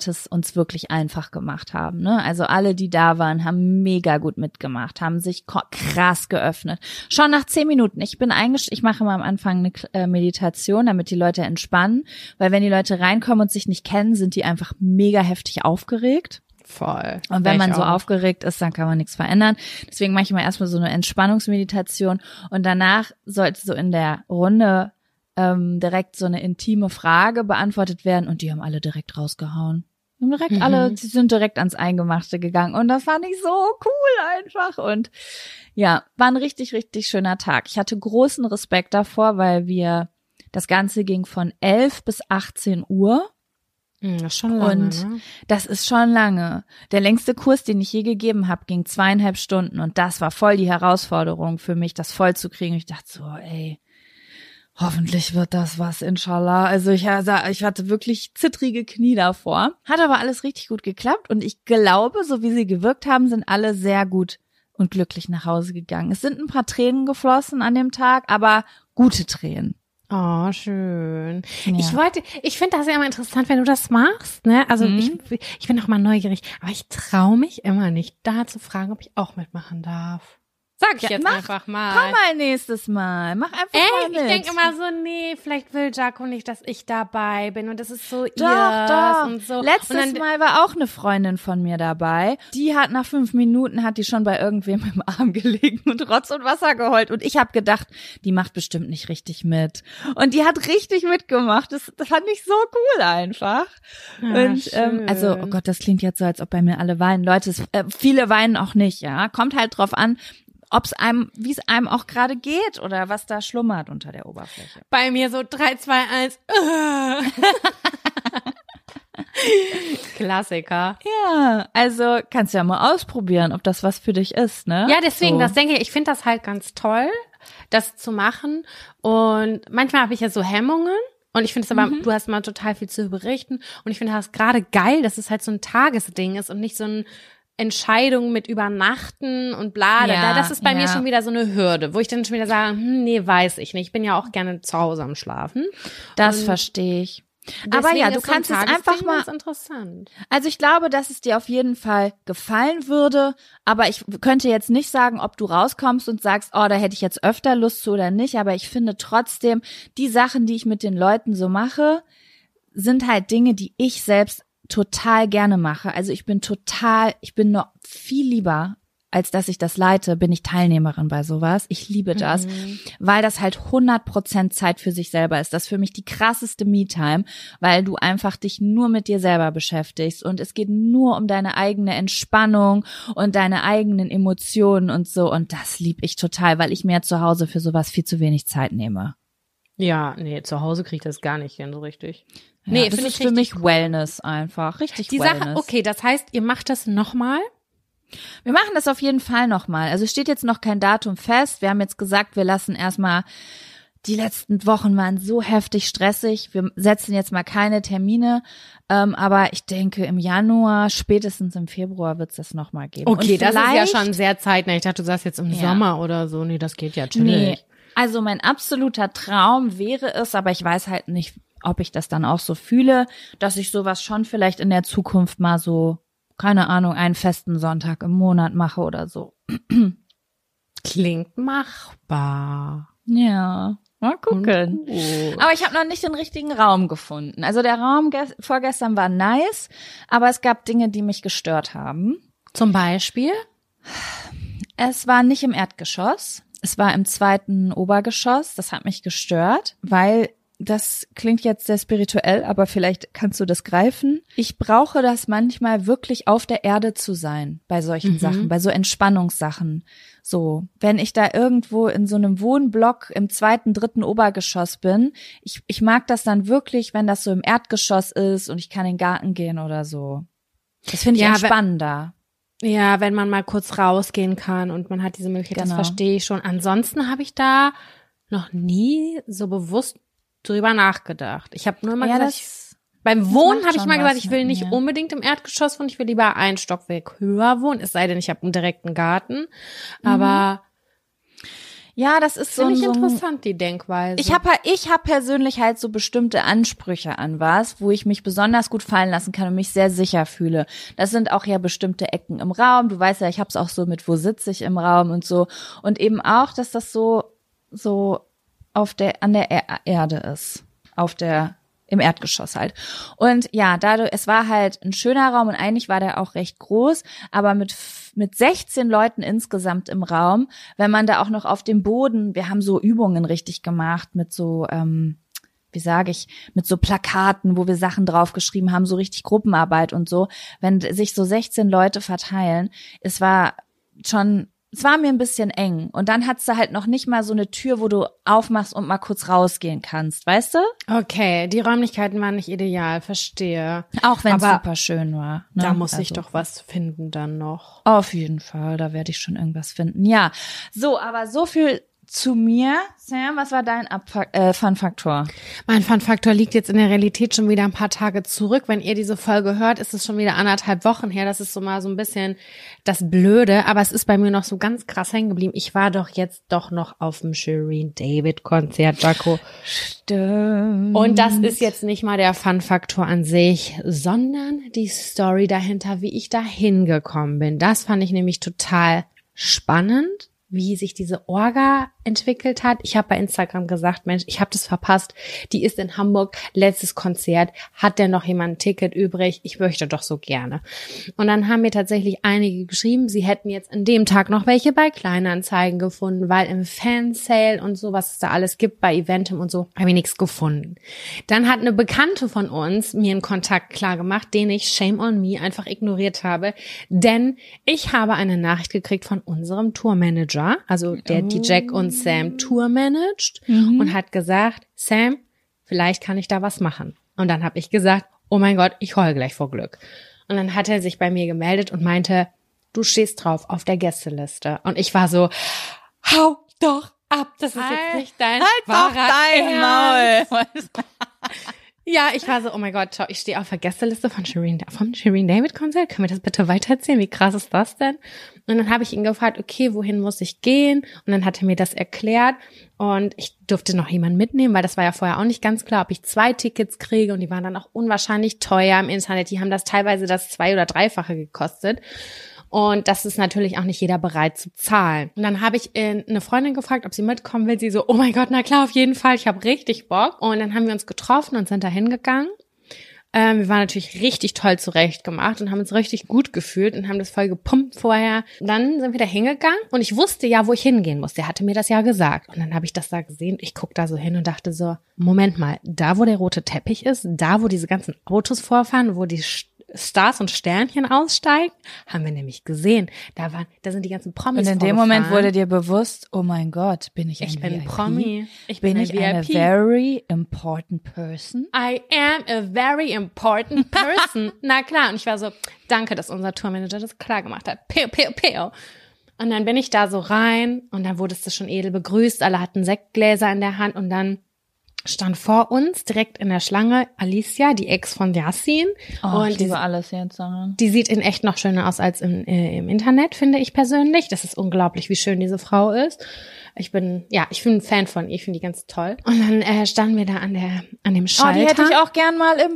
Leute es uns wirklich einfach gemacht haben. Ne? Also alle, die da waren, haben mega gut mitgemacht, haben sich krass geöffnet. Schon nach zehn Minuten. Ich bin eingesch- ich mache immer am Anfang eine äh, Meditation, damit die Leute entspannen, weil wenn die Leute reinkommen und sich nicht kennen, sind die einfach mega heftig aufgeregt. Voll. Und wenn man ich so auch. aufgeregt ist, dann kann man nichts verändern. Deswegen mache ich immer erstmal so eine Entspannungsmeditation und danach sollte so in der Runde ähm, direkt so eine intime Frage beantwortet werden und die haben alle direkt rausgehauen. Die haben direkt Mhm. alle, sie sind direkt ans Eingemachte gegangen und das fand ich so cool einfach und ja, war ein richtig, richtig schöner Tag. Ich hatte großen Respekt davor, weil wir, das Ganze ging von elf bis achtzehn Uhr. Das ist schon lange, Und ne? das ist schon lange. Der längste Kurs, den ich je gegeben habe, ging zweieinhalb Stunden und das war voll die Herausforderung für mich, das voll zu kriegen. Ich dachte so, ey, hoffentlich wird das was, inshallah. Also ich, ich hatte wirklich zittrige Knie davor. Hat aber alles richtig gut geklappt und ich glaube, so wie sie gewirkt haben, sind alle sehr gut und glücklich nach Hause gegangen. Es sind ein paar Tränen geflossen an dem Tag, aber gute Tränen. Oh, schön. Ja. Ich wollte, ich finde das ja immer interessant, wenn du das machst, ne? Also Mhm. ich, ich bin auch mal neugierig, aber ich traue mich immer nicht, da zu fragen, ob ich auch mitmachen darf. Sag ich Ja, jetzt mach. einfach mal. Komm mal nächstes Mal. Mach einfach Ey, mal ich mit. denke immer so, nee, vielleicht will Jaco nicht, dass ich dabei bin und das ist so Doch, ihrs doch. und so. Letztes und dann, Mal war auch eine Freundin von mir dabei. Die hat nach fünf Minuten, hat die schon bei irgendwem im Arm gelegen und Rotz und Wasser geheult. Und ich habe gedacht, die macht bestimmt nicht richtig mit. Und die hat richtig mitgemacht. Das, das fand ich so cool einfach. Ja, und ähm, schön. also, oh Gott, das klingt jetzt so, als ob bei mir alle weinen. Leute, es, äh, viele weinen auch nicht, ja. Kommt halt drauf an, ob es einem, wie es einem auch gerade geht oder was da schlummert unter der Oberfläche. bei mir so drei, zwei, eins. Klassiker. Ja, also kannst du ja mal ausprobieren, ob das was für dich ist, ne? Ja, deswegen, so. das denke ich, ich finde das halt ganz toll, das zu machen. Und manchmal habe ich ja so Hemmungen. Und ich finde es aber, Mhm. du hast mal total viel zu berichten. Und ich finde das gerade geil, dass es halt so ein Tagesding ist und nicht so ein Entscheidung mit Übernachten und bla. Ja, da, das ist bei ja. mir schon wieder so eine Hürde, wo ich dann schon wieder sage, hm, nee, weiß ich nicht. Ich bin ja auch gerne zu Hause am Schlafen. Das Und verstehe ich. Aber deswegen ja, du ist so ein kannst es Tagesding einfach mal, ganz interessant. also ich glaube, dass es dir auf jeden Fall gefallen würde, aber ich könnte jetzt nicht sagen, ob du rauskommst und sagst, oh, da hätte ich jetzt öfter Lust zu oder nicht, aber ich finde trotzdem, die Sachen, die ich mit den Leuten so mache, sind halt Dinge, die ich selbst total gerne mache. Also ich bin total, ich bin noch viel lieber, als dass ich das leite, bin ich Teilnehmerin bei sowas. Ich liebe das, Mhm. weil das halt hundert Prozent Zeit für sich selber ist. Das ist für mich die krasseste Me-Time, weil du einfach dich nur mit dir selber beschäftigst und es geht nur um deine eigene Entspannung und deine eigenen Emotionen und so und das liebe ich total, weil ich mir zu Hause für sowas viel zu wenig Zeit nehme. Ja, nee, zu Hause kriege ich das gar nicht hin so richtig. Ja, Nee, das finde ist ich für richtig mich Wellness einfach, richtig Die Wellness. Sache, okay, das heißt, ihr macht das nochmal? Wir machen das auf jeden Fall nochmal. Also steht jetzt noch kein Datum fest. Wir haben jetzt gesagt, wir lassen erstmal, die letzten Wochen waren so heftig stressig. Wir setzen jetzt mal keine Termine. Ähm, aber ich denke, im Januar, spätestens im Februar wird es das nochmal geben. Okay, Und das ist ja vielleicht- schon sehr zeitnah. Ich dachte, du sagst jetzt im Ja. Sommer oder so. Nee, das geht ja Nee, chillig. also mein absoluter Traum wäre es, aber ich weiß halt nicht, ob ich das dann auch so fühle, dass ich sowas schon vielleicht in der Zukunft mal so, keine Ahnung, einen festen Sonntag im Monat mache oder so. Klingt machbar. Ja, mal gucken. Gut. Aber ich habe noch nicht den richtigen Raum gefunden. Also der Raum ges- vorgestern war nice, aber es gab Dinge, die mich gestört haben. Zum Beispiel? Es war nicht im Erdgeschoss, es war im zweiten Obergeschoss. Das hat mich gestört, weil das klingt jetzt sehr spirituell, aber vielleicht kannst du das greifen. Ich brauche das manchmal wirklich auf der Erde zu sein bei solchen Mhm. Sachen, bei so Entspannungssachen. So, wenn ich da irgendwo in so einem Wohnblock im zweiten, dritten Obergeschoss bin, ich, ich mag das dann wirklich, wenn das so im Erdgeschoss ist und ich kann in den Garten gehen oder so. Das finde ich Ja, entspannender. Ja, wenn man mal kurz rausgehen kann und man hat diese Möglichkeit, Genau. das verstehe ich schon. Ansonsten habe ich da noch nie so bewusst drüber nachgedacht. Ich habe nur mal Ja, gesagt, das- ich, beim Wohnen macht habe ich schon mal gesagt, was ich will mit nicht mir. unbedingt im Erdgeschoss wohnen, ich will lieber ein Stockwerk höher wohnen, es sei denn, ich habe einen direkten Garten. Aber Ja, das ist so, Finde ich so interessant, die Denkweise. Ich habe ich hab persönlich halt so bestimmte Ansprüche an was, wo ich mich besonders gut fallen lassen kann und mich sehr sicher fühle. Das sind auch ja bestimmte Ecken im Raum. Du weißt ja, ich habe es auch so mit, wo sitze ich im Raum und so. Und eben auch, dass das so so auf der an der er- Erde ist, auf der im Erdgeschoss halt. Und ja, dadurch, es war halt ein schöner Raum und eigentlich war der auch recht groß, aber mit mit sechzehn Leuten insgesamt im Raum, wenn man da auch noch auf dem Boden, wir haben so Übungen richtig gemacht mit so, ähm, wie sage ich, mit so Plakaten, wo wir Sachen draufgeschrieben haben, so richtig Gruppenarbeit und so, wenn sich so sechzehn Leute verteilen, es war schon Es war mir ein bisschen eng. Und dann hat's da halt noch nicht mal so eine Tür, wo du aufmachst und mal kurz rausgehen kannst, weißt du? Okay, die Räumlichkeiten waren nicht ideal, verstehe. Auch wenn es Aber super schön war. Ne? Da muss also, ich doch was finden dann noch. Auf jeden Fall, da werde ich schon irgendwas finden. Ja, so, aber so viel zu mir. Sam, was war dein Abfuck- äh, Fun-Faktor? Mein Fun-Faktor liegt jetzt in der Realität schon wieder ein paar Tage zurück. Wenn ihr diese Folge hört, ist es schon wieder anderthalb Wochen her. Das ist so mal so ein bisschen das Blöde. Aber es ist bei mir noch so ganz krass hängen geblieben. Ich war doch jetzt doch noch auf dem Shirin David Konzert, Jaco. Stimmt. Und das ist jetzt nicht mal der Fun-Faktor an sich, sondern die Story dahinter, wie ich da hingekommen bin. Das fand ich nämlich total spannend, wie sich diese Orga entwickelt hat. Ich habe bei Instagram gesagt, Mensch, ich habe das verpasst. Die ist in Hamburg, letztes Konzert. Hat denn noch jemand ein Ticket übrig? Ich möchte doch so gerne. Und dann haben mir tatsächlich einige geschrieben, sie hätten jetzt an dem Tag noch welche bei Kleinanzeigen gefunden, weil im Fansale und so, was es da alles gibt, bei Eventim und so, habe ich nichts gefunden. Dann hat eine Bekannte von uns mir einen Kontakt klar gemacht, den ich, shame on me, einfach ignoriert habe, denn ich habe eine Nachricht gekriegt von unserem Tourmanager, also der die Jack und Sam Tour managt, mhm. und hat gesagt, Sam, vielleicht kann ich da was machen. Und dann habe ich gesagt, oh mein Gott, ich heule gleich vor Glück. Und dann hat er sich bei mir gemeldet und meinte, du stehst drauf auf der Gästeliste. Und ich war so, hau doch ab, das ist halt, jetzt nicht dein halt wahrer doch dein Maul. Ja, ich war so, oh mein Gott, schau, ich stehe auf der Gästeliste von Shirin, vom Shirin David Konzert. Können wir das bitte weitererzählen? Wie krass ist das denn? Und dann habe ich ihn gefragt, okay, wohin muss ich gehen? Und dann hat er mir das erklärt und ich durfte noch jemanden mitnehmen, weil das war ja vorher auch nicht ganz klar, ob ich zwei Tickets kriege, und die waren dann auch unwahrscheinlich teuer im Internet. Die haben das teilweise das zwei- oder dreifache gekostet. Und das ist natürlich auch nicht jeder bereit zu zahlen. Und dann habe ich eine Freundin gefragt, ob sie mitkommen will. Sie so, oh mein Gott, na klar, auf jeden Fall, ich habe richtig Bock. Und dann haben wir uns getroffen und sind da hingegangen. Ähm, wir waren natürlich richtig toll zurechtgemacht und haben uns richtig gut gefühlt und haben das voll gepumpt vorher. Dann sind wir da hingegangen und ich wusste ja, wo ich hingehen muss. Der hatte mir das ja gesagt. Und dann habe ich das da gesehen. Ich guck da so hin und dachte so, Moment mal, da wo der rote Teppich ist, da wo diese ganzen Autos vorfahren, wo die Stars und Sternchen aussteigen, haben wir nämlich gesehen. Da waren, da sind die ganzen Promis. Und in dem Moment wurde dir bewusst, oh mein Gott, bin ich ein Ich bin V I P? Promi. Ich bin bin ich eine eine V I P. very important person? I am a very important person. Na klar. Und ich war so, danke, dass unser Tourmanager das klar gemacht hat. Peo, peo, peo. Und dann bin ich da so rein und dann wurdest du schon edel begrüßt. Alle hatten Sektgläser in der Hand und dann stand vor uns direkt in der Schlange Alicia, die Ex von Yassin. Oh, und ich die, liebe alles jetzt. Sondern. die sieht in echt noch schöner aus als im, äh, im Internet, finde ich persönlich. Das ist unglaublich, wie schön diese Frau ist. Ich bin, ja, ich bin ein Fan von ihr, ich finde die ganz toll. Und dann äh, standen wir da an der, an dem Schalter. Oh, die hätte ich auch gern mal im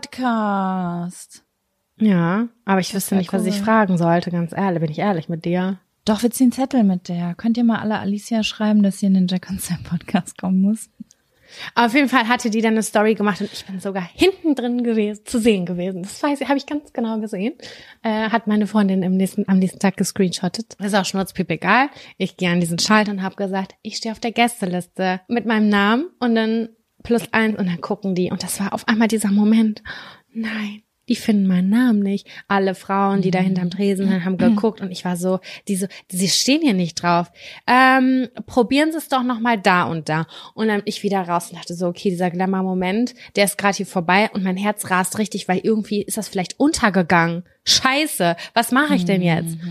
Podcast. Ja, aber ich wüsste nicht, cool. was ich fragen sollte, ganz ehrlich, bin ich ehrlich mit dir. Doch, wir ziehen Zettel mit der. Könnt ihr mal alle Alicia schreiben, dass sie in den Jack und Sam Podcast kommen muss? Aber auf jeden Fall hatte die dann eine Story gemacht und ich bin sogar hinten drin gewesen, zu sehen gewesen. Das weiß ich, habe ich ganz genau gesehen. Äh, hat meine Freundin im nächsten, am nächsten Tag gescreenshottet. Ist auch schnurzpiep egal. Ich gehe an diesen Schalter und habe gesagt, ich stehe auf der Gästeliste mit meinem Namen und dann plus eins und dann gucken die. Und das war auf einmal dieser Moment. Nein. Die finden meinen Namen nicht. Alle Frauen, die da hinterm Tresen sind, haben geguckt und ich war so, die so, sie stehen hier nicht drauf. Ähm, probieren Sie es doch nochmal da und da. Und dann ich wieder raus und dachte so, okay, dieser Glamour-Moment, der ist gerade hier vorbei und mein Herz rast richtig, weil irgendwie ist das vielleicht untergegangen. Scheiße, was mache ich denn jetzt?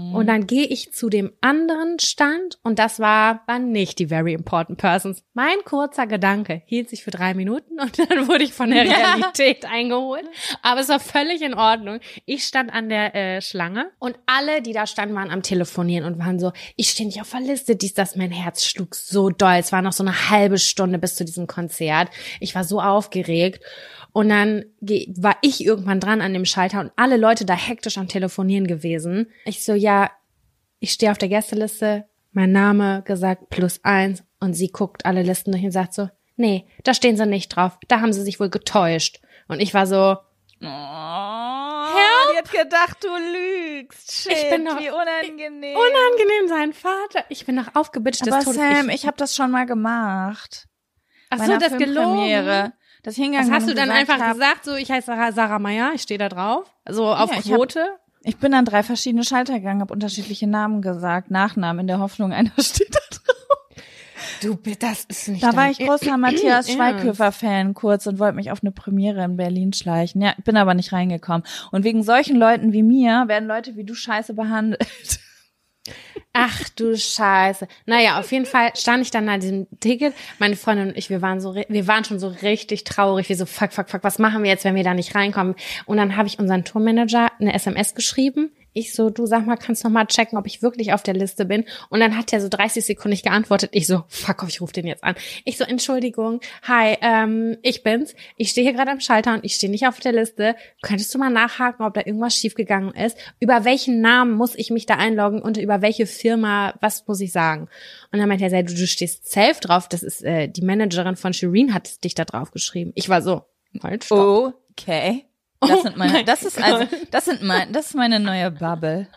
Und dann gehe ich zu dem anderen Stand und das war dann nicht die very important persons. Mein kurzer Gedanke hielt sich für drei Minuten und dann wurde ich von der Realität ja. eingeholt. Aber es war völlig in Ordnung. Ich stand an der äh, Schlange und alle, die da standen, waren am Telefonieren und waren so, ich stehe nicht auf der Liste, dies, das, mein Herz schlug so doll. Es war noch so eine halbe Stunde bis zu diesem Konzert. Ich war so aufgeregt. Und dann war ich irgendwann dran an dem Schalter und alle Leute da hektisch am Telefonieren gewesen. Ich so, ja, ich stehe auf der Gästeliste, mein Name gesagt, plus eins. Und sie guckt alle Listen durch und sagt so, nee, da stehen sie nicht drauf. Da haben sie sich wohl getäuscht. Und ich war so, oh, die hat gedacht, du lügst. Shit, ich bin doch, wie unangenehm. Unangenehm, sein Vater. Ich bin doch aufgebitscht des Aber Todes. Sam, ich, ich habe das schon mal gemacht. Ach so, das gelogen. Das hingegangen. Was hast du dann einfach hab, gesagt, so ich heiße Sarah, Sarah Meyer, ich stehe da drauf, so auf ja, rote? Hab, ich bin an drei verschiedene Schalter gegangen, habe unterschiedliche Namen gesagt, Nachnamen, in der Hoffnung, einer steht da drauf. Du, das ist nicht Da war ich großer Matthias Schweighöfer-Fan kurz und wollte mich auf eine Premiere in Berlin schleichen. Ja, bin aber nicht reingekommen. Und wegen solchen Leuten wie mir werden Leute wie du scheiße behandelt. Ach du Scheiße. Naja, auf jeden Fall stand ich dann an diesem Ticket. Meine Freundin und ich, wir waren so, wir waren schon so richtig traurig. Wir so, fuck, fuck, fuck, was machen wir jetzt, wenn wir da nicht reinkommen? Und dann habe ich unseren Tourmanager eine S M S geschrieben. Ich so, du sag mal, kannst noch mal checken, ob ich wirklich auf der Liste bin? Und dann hat er so dreißig Sekunden nicht geantwortet. Ich so, fuck, ich rufe den jetzt an. Ich so, Entschuldigung, hi, ähm, ich bin's. Ich stehe hier gerade am Schalter und ich stehe nicht auf der Liste. Könntest du mal nachhaken, ob da irgendwas schiefgegangen ist? Über welchen Namen muss ich mich da einloggen und über welche Firma, was muss ich sagen? Und dann meinte er, du, du stehst safe drauf. Das ist äh, die Managerin von Shireen hat dich da drauf geschrieben. Ich war so, halt, stopp. Okay. Das sind meine, das ist also, das sind mein, das ist meine neue Bubble.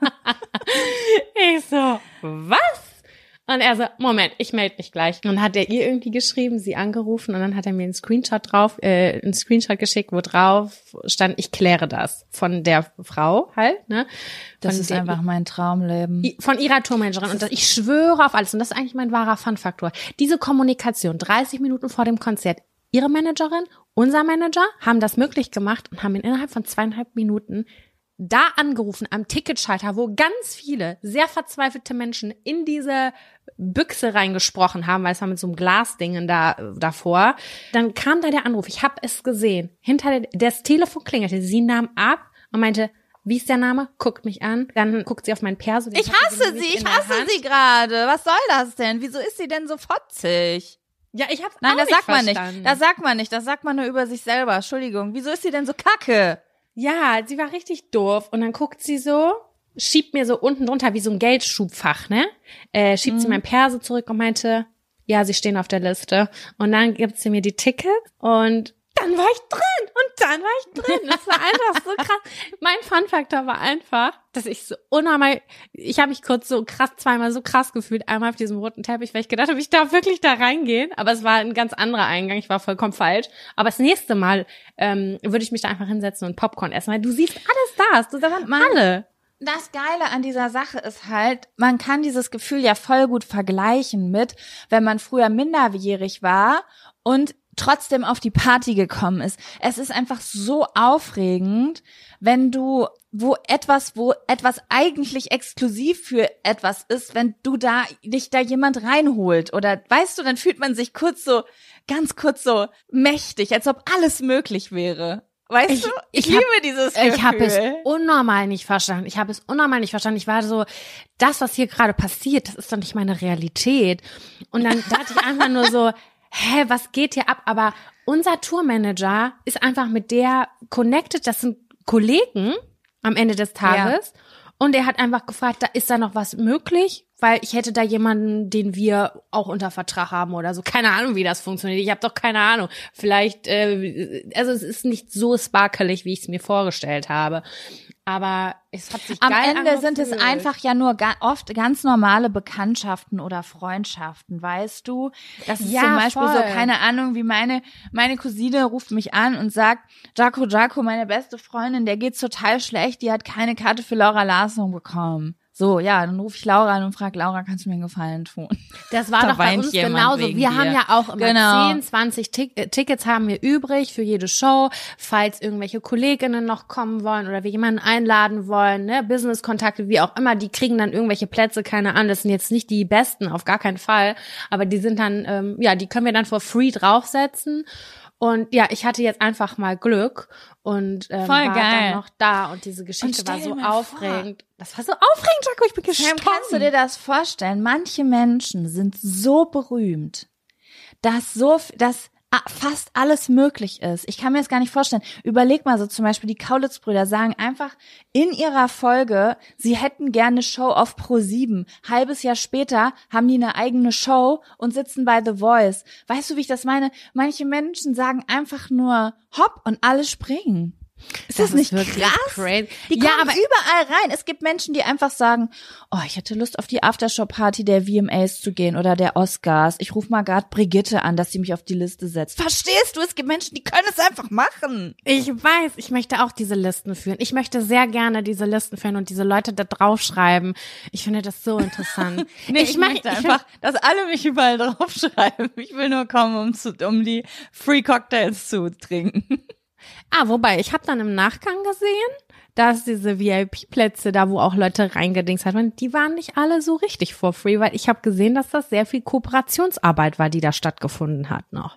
Ich so, was? Und er so, Moment, ich melde mich gleich. Und dann hat er ihr irgendwie geschrieben, sie angerufen und dann hat er mir einen Screenshot drauf, äh, einen Screenshot geschickt, wo drauf stand, ich kläre das von der Frau halt, ne? Das ist einfach mein Traumleben. Von ihrer Tourmanagerin. Und ich schwöre auf alles. Und das ist eigentlich mein wahrer Fun-Faktor. Diese Kommunikation, dreißig Minuten vor dem Konzert, ihre Managerin, unser Manager haben das möglich gemacht und haben ihn innerhalb von zweieinhalb Minuten da angerufen am Ticketschalter, wo ganz viele sehr verzweifelte Menschen in diese Büchse reingesprochen haben, weil es war mit so einem Glasding da davor. Dann kam da der Anruf, ich habe es gesehen. Hinter der, das Telefon klingelte, sie nahm ab und meinte, wie ist der Name? Guckt mich an. Dann guckt sie auf meinen Perso. Ich hasse sie, ich hasse sie gerade. Was soll das denn? Wieso ist sie denn so fotzig? Ja, ich hab's Nein, auch das nicht sagt man verstanden. nicht. Das sagt man nicht. Das sagt man nur über sich selber. Entschuldigung. Wieso ist sie denn so kacke? Ja, sie war richtig doof. Und dann guckt sie so, schiebt mir so unten drunter wie so ein Geldschubfach, ne? Äh, schiebt mhm. sie mein Perso zurück und meinte, ja, sie stehen auf der Liste. Und dann gibt sie mir die Tickets und dann war ich drin und dann war ich drin. Das war einfach so krass. Mein Fun-Faktor war einfach, dass ich so unnormal, ich habe mich kurz so krass, zweimal so krass gefühlt, einmal auf diesem roten Teppich, weil ich gedacht habe, ich darf wirklich da reingehen. Aber es war ein ganz anderer Eingang, ich war vollkommen falsch. Aber das nächste Mal ähm, würde ich mich da einfach hinsetzen und Popcorn essen, weil du siehst alles da, du sagst alle. Das Geile an dieser Sache ist halt, man kann dieses Gefühl ja voll gut vergleichen mit, wenn man früher minderjährig war und trotzdem auf die Party gekommen ist. Es ist einfach so aufregend, wenn du, wo etwas, wo etwas eigentlich exklusiv für etwas ist, wenn du da, dich da jemand reinholt oder, weißt du, dann fühlt man sich kurz so, ganz kurz so mächtig, als ob alles möglich wäre. Weißt ich, du? Ich, ich liebe hab, dieses Gefühl. Ich habe es unnormal nicht verstanden. Ich habe es unnormal nicht verstanden. Ich war so, das, was hier gerade passiert, das ist doch nicht meine Realität. Und dann dachte ich einfach nur so, hä, was geht hier ab? Aber unser Tourmanager ist einfach mit der connected, das sind Kollegen am Ende des Tages. Ja. Und er hat einfach gefragt, da ist da noch was möglich? Weil ich hätte da jemanden, den wir auch unter Vertrag haben oder so. Keine Ahnung, wie das funktioniert. Ich habe doch keine Ahnung. Vielleicht, äh, also es ist nicht so sparkelig, wie ich es mir vorgestellt habe. Aber es hat sich Am geil Ende angefühlt. sind es einfach ja nur ga- oft ganz normale Bekanntschaften oder Freundschaften, weißt du? Das ist Ja, zum Beispiel voll. so, keine Ahnung, wie meine meine Cousine ruft mich an und sagt, Jaco, Jaco, meine beste Freundin, der geht's total schlecht, die hat keine Karte für Laura Larsson bekommen. So, ja, dann rufe ich Laura an und frage, Laura, kannst du mir einen Gefallen tun? Das war Da doch bei weint uns jemand genauso. wegen Wir dir. haben ja auch immer Genau. zehn, zwanzig Tick- äh, Tickets haben wir übrig für jede Show, falls irgendwelche Kolleginnen noch kommen wollen oder wir jemanden einladen wollen, ne, Business-Kontakte, wie auch immer, die kriegen dann irgendwelche Plätze, keine Ahnung, das sind jetzt nicht die besten, auf gar keinen Fall, aber die sind dann, ähm, ja, die können wir dann for free draufsetzen. Und ja, ich hatte jetzt einfach mal Glück und ähm, Voll war geil. dann noch da und diese Geschichte Und war stell so dir mal aufregend. Das war so aufregend, Jaco, ich bin Sam, gestorben. kannst du dir das vorstellen? Manche Menschen sind so berühmt, dass so, dass fast alles möglich ist. Ich kann mir das gar nicht vorstellen. Überleg mal so zum Beispiel, die Kaulitz-Brüder sagen einfach in ihrer Folge, sie hätten gerne Show auf Pro sieben. Halbes Jahr später haben die eine eigene Show und sitzen bei The Voice. Weißt du, wie ich das meine? Manche Menschen sagen einfach nur hopp und alle springen. Ist das, Das nicht ist wirklich krass? crazy. Die Ja, kommen aber- überall rein. Es gibt Menschen, die einfach sagen, oh, ich hätte Lust auf die Aftershow-Party der V M As zu gehen oder der Oscars. Ich rufe mal gerade Brigitte an, dass sie mich auf die Liste setzt. Verstehst du? Es gibt Menschen, die können es einfach machen. Ich weiß, ich möchte auch diese Listen führen. Ich möchte sehr gerne diese Listen führen und diese Leute da draufschreiben. Ich finde das so interessant. Nee, ich, mach- möchte einfach, dass alle mich überall draufschreiben. Ich will nur kommen, um, zu, um die Free Cocktails zu trinken. Ah, wobei, ich habe dann im Nachgang gesehen, dass diese V I P-Plätze, da wo auch Leute reingedingst haben, die waren nicht alle so richtig for free, weil ich habe gesehen, dass das sehr viel Kooperationsarbeit war, die da stattgefunden hat noch.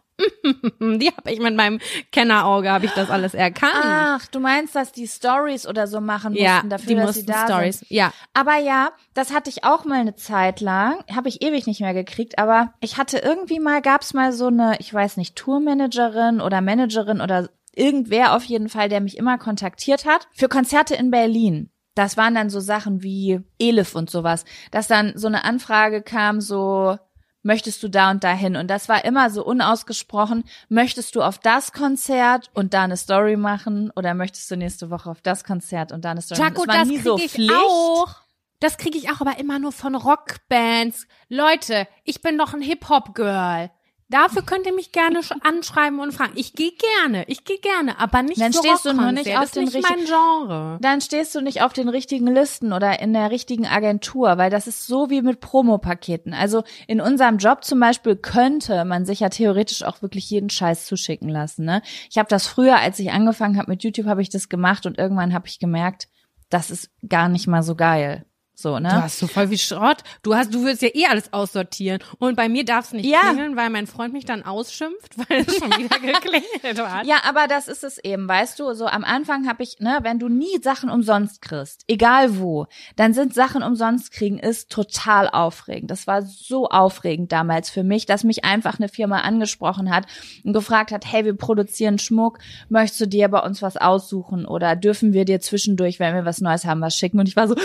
Die habe ich mit meinem Kennerauge, habe ich das alles erkannt. Ach, du meinst, dass die Stories oder so machen mussten ja, dafür, die dass mussten sie da Stories. sind. Ja, Aber ja, das hatte ich auch mal eine Zeit lang, habe ich ewig nicht mehr gekriegt, aber ich hatte irgendwie mal, gab's mal so eine, ich weiß nicht, Tourmanagerin oder Managerin oder irgendwer auf jeden Fall, der mich immer kontaktiert hat, für Konzerte in Berlin. Das waren dann so Sachen wie Elif und sowas, dass dann so eine Anfrage kam, so, möchtest du da und dahin? Und das war immer so unausgesprochen, möchtest du auf das Konzert und da eine Story machen oder möchtest du nächste Woche auf das Konzert und da eine Story Jaco, machen? Das war das nie kriege so ich Pflicht. auch. Das kriege ich auch, aber immer nur von Rockbands. Leute, ich bin doch ein Hip-Hop-Girl. Dafür könnt ihr mich gerne sch- anschreiben und fragen. Ich gehe gerne, ich gehe gerne, aber nicht Dann für stehst du nur nicht Rockkonzerte. auf Das ist den nicht richtig- mein Genre. Dann stehst du nicht auf den richtigen Listen oder in der richtigen Agentur, weil das ist so wie mit Promopaketen. Also in unserem Job zum Beispiel könnte man sich ja theoretisch auch wirklich jeden Scheiß zuschicken lassen. Ne? Ich habe das früher, als ich angefangen habe mit YouTube, habe ich das gemacht und irgendwann habe ich gemerkt, das ist gar nicht mal so geil. So, ne? Du hast so voll wie Schrott. Du hast, du willst ja eh alles aussortieren. Und bei mir darf es nicht Ja. klingeln, weil mein Freund mich dann ausschimpft, weil es schon wieder geklingelt hat. Ja, aber das ist es eben, weißt du, so am Anfang habe ich, ne, wenn du nie Sachen umsonst kriegst, egal wo, dann sind Sachen umsonst kriegen ist total aufregend. Das war so aufregend damals für mich, dass mich einfach eine Firma angesprochen hat und gefragt hat, hey, wir produzieren Schmuck, möchtest du dir bei uns was aussuchen oder dürfen wir dir zwischendurch, wenn wir was Neues haben, was schicken? Und ich war so,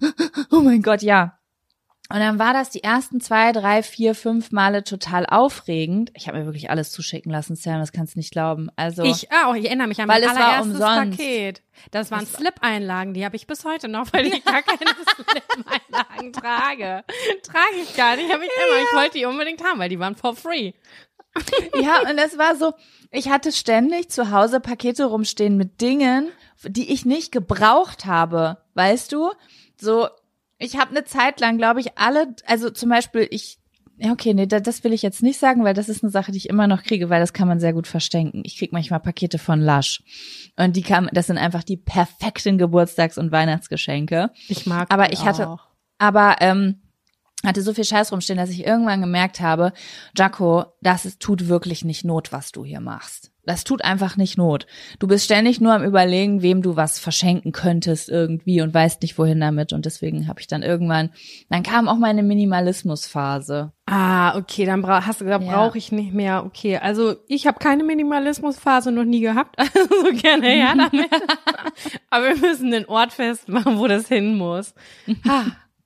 oh mein Gott, ja. Und dann war das die ersten zwei, drei, vier, fünf Male total aufregend. Ich habe mir wirklich alles zuschicken lassen, Sam, das kannst du nicht glauben. Also Ich auch, ich erinnere mich an Weil mein es war allererstes umsonst. Paket. Das waren Slip-Einlagen, die habe ich bis heute noch, weil ich gar keine Slip-Einlagen trage. Trage ich gar nicht, habe ich immer. Ich wollte die unbedingt haben, weil die waren for free. ja, und es war so, ich hatte ständig zu Hause Pakete rumstehen mit Dingen, die ich nicht gebraucht habe, weißt du? So, ich habe eine Zeit lang, glaube ich, alle, also zum Beispiel ich, ja okay, nee, das, das will ich jetzt nicht sagen, weil das ist eine Sache, die ich immer noch kriege, weil das kann man sehr gut verstecken. Ich krieg manchmal Pakete von Lush und die kam, das sind einfach die perfekten Geburtstags- und Weihnachtsgeschenke. Ich mag Aber die ich hatte, auch. aber ähm, hatte so viel Scheiß rumstehen, dass ich irgendwann gemerkt habe, Jaco, das ist, tut wirklich nicht Not, was du hier machst. Das tut einfach nicht Not. Du bist ständig nur am Überlegen, wem du was verschenken könntest irgendwie und weißt nicht, wohin damit. Und deswegen habe ich dann irgendwann, dann kam auch meine Minimalismusphase. Ah, okay, dann bra- hast du gesagt, Ja. brauche ich nicht mehr. Okay, also ich habe keine Minimalismusphase noch nie gehabt, also gerne her damit. Aber wir müssen den Ort festmachen, wo das hin muss. Ha.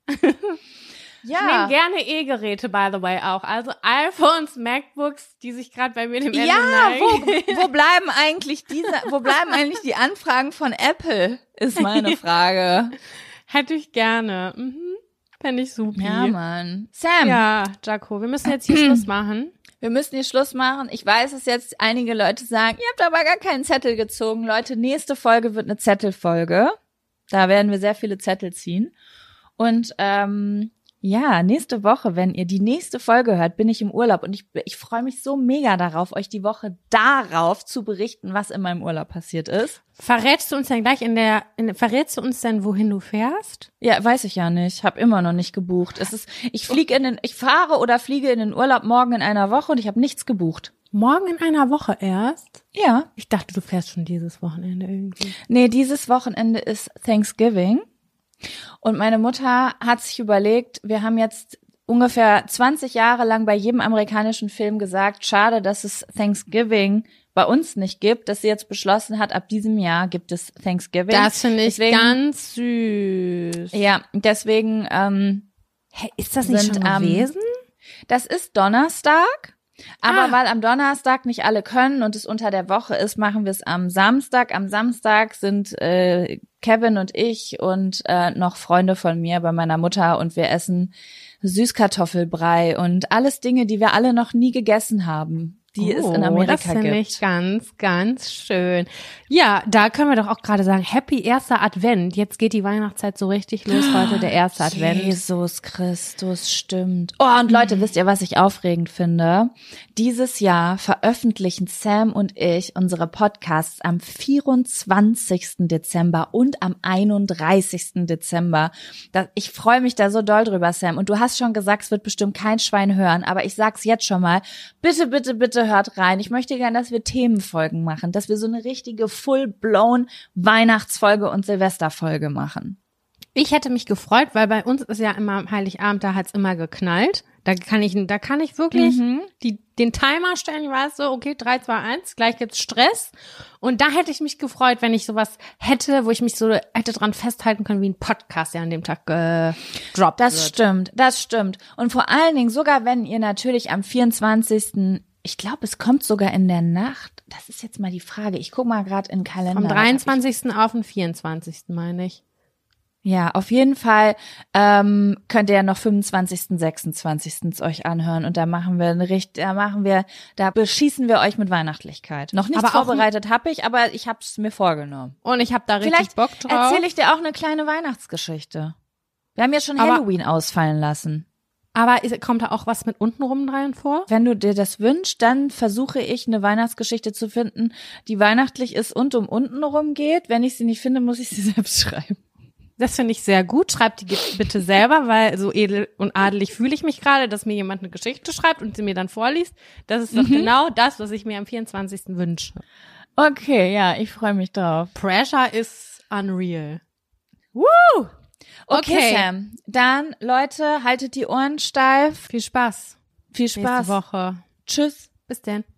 Ich nehme gerne E-Geräte, by the way, auch. Also iPhones, MacBooks, die sich gerade bei mir dem Ende Ja, wo, neigen. wo bleiben eigentlich diese, wo bleiben eigentlich die Anfragen von Apple, ist meine Frage. Hätte ich gerne. Mhm. Fände ich super. Ja, Mann. Sam, Ja, Jaco, wir müssen jetzt hier Schluss machen. wir müssen hier Schluss machen. Ich weiß, dass jetzt einige Leute sagen, ihr habt aber gar keinen Zettel gezogen. Leute, nächste Folge wird eine Zettelfolge. Da werden wir sehr viele Zettel ziehen. Und ähm, ja, nächste Woche, wenn ihr die nächste Folge hört, bin ich im Urlaub und ich, ich freue mich so mega darauf, euch die Woche darauf zu berichten, was in meinem Urlaub passiert ist. Verrätst du uns denn gleich in der, in, verrätst du uns denn, wohin du fährst? Ja, weiß ich ja nicht. Hab immer noch nicht gebucht. Es ist, ich fliege in den, ich fahre oder fliege in den Urlaub morgen in einer Woche und ich habe nichts gebucht. Morgen in einer Woche erst? Ja. Ich dachte, du fährst schon dieses Wochenende irgendwie. Nee, dieses Wochenende ist Thanksgiving. Und meine Mutter hat sich überlegt, wir haben jetzt ungefähr zwanzig Jahre lang bei jedem amerikanischen Film gesagt, schade, dass es Thanksgiving bei uns nicht gibt, dass sie jetzt beschlossen hat, ab diesem Jahr gibt es Thanksgiving. Das finde ich deswegen, ganz süß. Ja, deswegen ähm, hey, ist das nicht sind, schon gewesen? Ähm, das ist Donnerstag. Aber Ah. weil am Donnerstag nicht alle können und es unter der Woche ist, machen wir es am Samstag. Am Samstag sind äh, Kevin und ich und äh, noch Freunde von mir bei meiner Mutter und wir essen Süßkartoffelbrei und alles Dinge, die wir alle noch nie gegessen haben, die oh, es in Amerika das finde gibt. ich ganz, ganz schön. Ja, da können wir doch auch gerade sagen, happy erster Advent. Jetzt geht die Weihnachtszeit so richtig los, heute der erste Advent. Jesus Christus, stimmt. Oh, und Leute, wisst ihr, was ich aufregend finde? Dieses Jahr veröffentlichen Sam und ich unsere Podcasts am vierundzwanzigsten Dezember und am einunddreißigsten Dezember. Das, ich freue mich da so doll drüber, Sam. Und du hast schon gesagt, es wird bestimmt kein Schwein hören, aber ich sag's jetzt schon mal. Bitte, bitte, bitte hört rein. Ich möchte gerne, dass wir Themenfolgen machen, dass wir so eine richtige full-blown Weihnachtsfolge und Silvesterfolge machen. Ich hätte mich gefreut, weil bei uns ist ja immer am Heiligabend, da hat's immer geknallt. Da kann ich, da kann ich wirklich Mhm. die, den Timer stellen. Ich weiß so, okay, drei, zwei, eins, gleich gibt's Stress. Und da hätte ich mich gefreut, wenn ich sowas hätte, wo ich mich so hätte dran festhalten können, wie ein Podcast, der an dem Tag gedroppt Das wird. stimmt, das stimmt. Und vor allen Dingen, sogar wenn ihr natürlich am vierundzwanzigsten Ich glaube, es kommt sogar in der Nacht. Das ist jetzt mal die Frage. Ich guck mal gerade in den Kalender. Vom dreiundzwanzigsten auf den vierundzwanzigsten meine ich. Ja, auf jeden Fall ähm, könnt ihr ja noch fünfundzwanzigsten, sechsundzwanzigsten euch anhören und da machen wir eine richt, da machen wir, da beschießen wir euch mit Weihnachtlichkeit. Noch nichts Aber auch vorbereitet habe ich, aber ich habe es mir vorgenommen. Und ich habe da richtig Vielleicht Bock drauf. erzähle ich dir auch eine kleine Weihnachtsgeschichte. Wir haben ja schon Aber- Halloween ausfallen lassen. Aber ist, kommt da auch was mit untenrum rein vor? Wenn du dir das wünschst, dann versuche ich eine Weihnachtsgeschichte zu finden, die weihnachtlich ist und um unten rum geht. Wenn ich sie nicht finde, muss ich sie selbst schreiben. Das finde ich sehr gut. Schreibt die bitte selber, weil so edel und adelig fühle ich mich gerade, dass mir jemand eine Geschichte schreibt und sie mir dann vorliest. Das ist doch Mhm. genau das, was ich mir am vierundzwanzigsten wünsche. Okay, ja, ich freue mich drauf. Pressure is unreal. Woo! Okay, Okay. Sam. Dann, Leute, haltet die Ohren steif. Viel Spaß. Viel Nächste Spaß. Woche. Tschüss. Bis denn.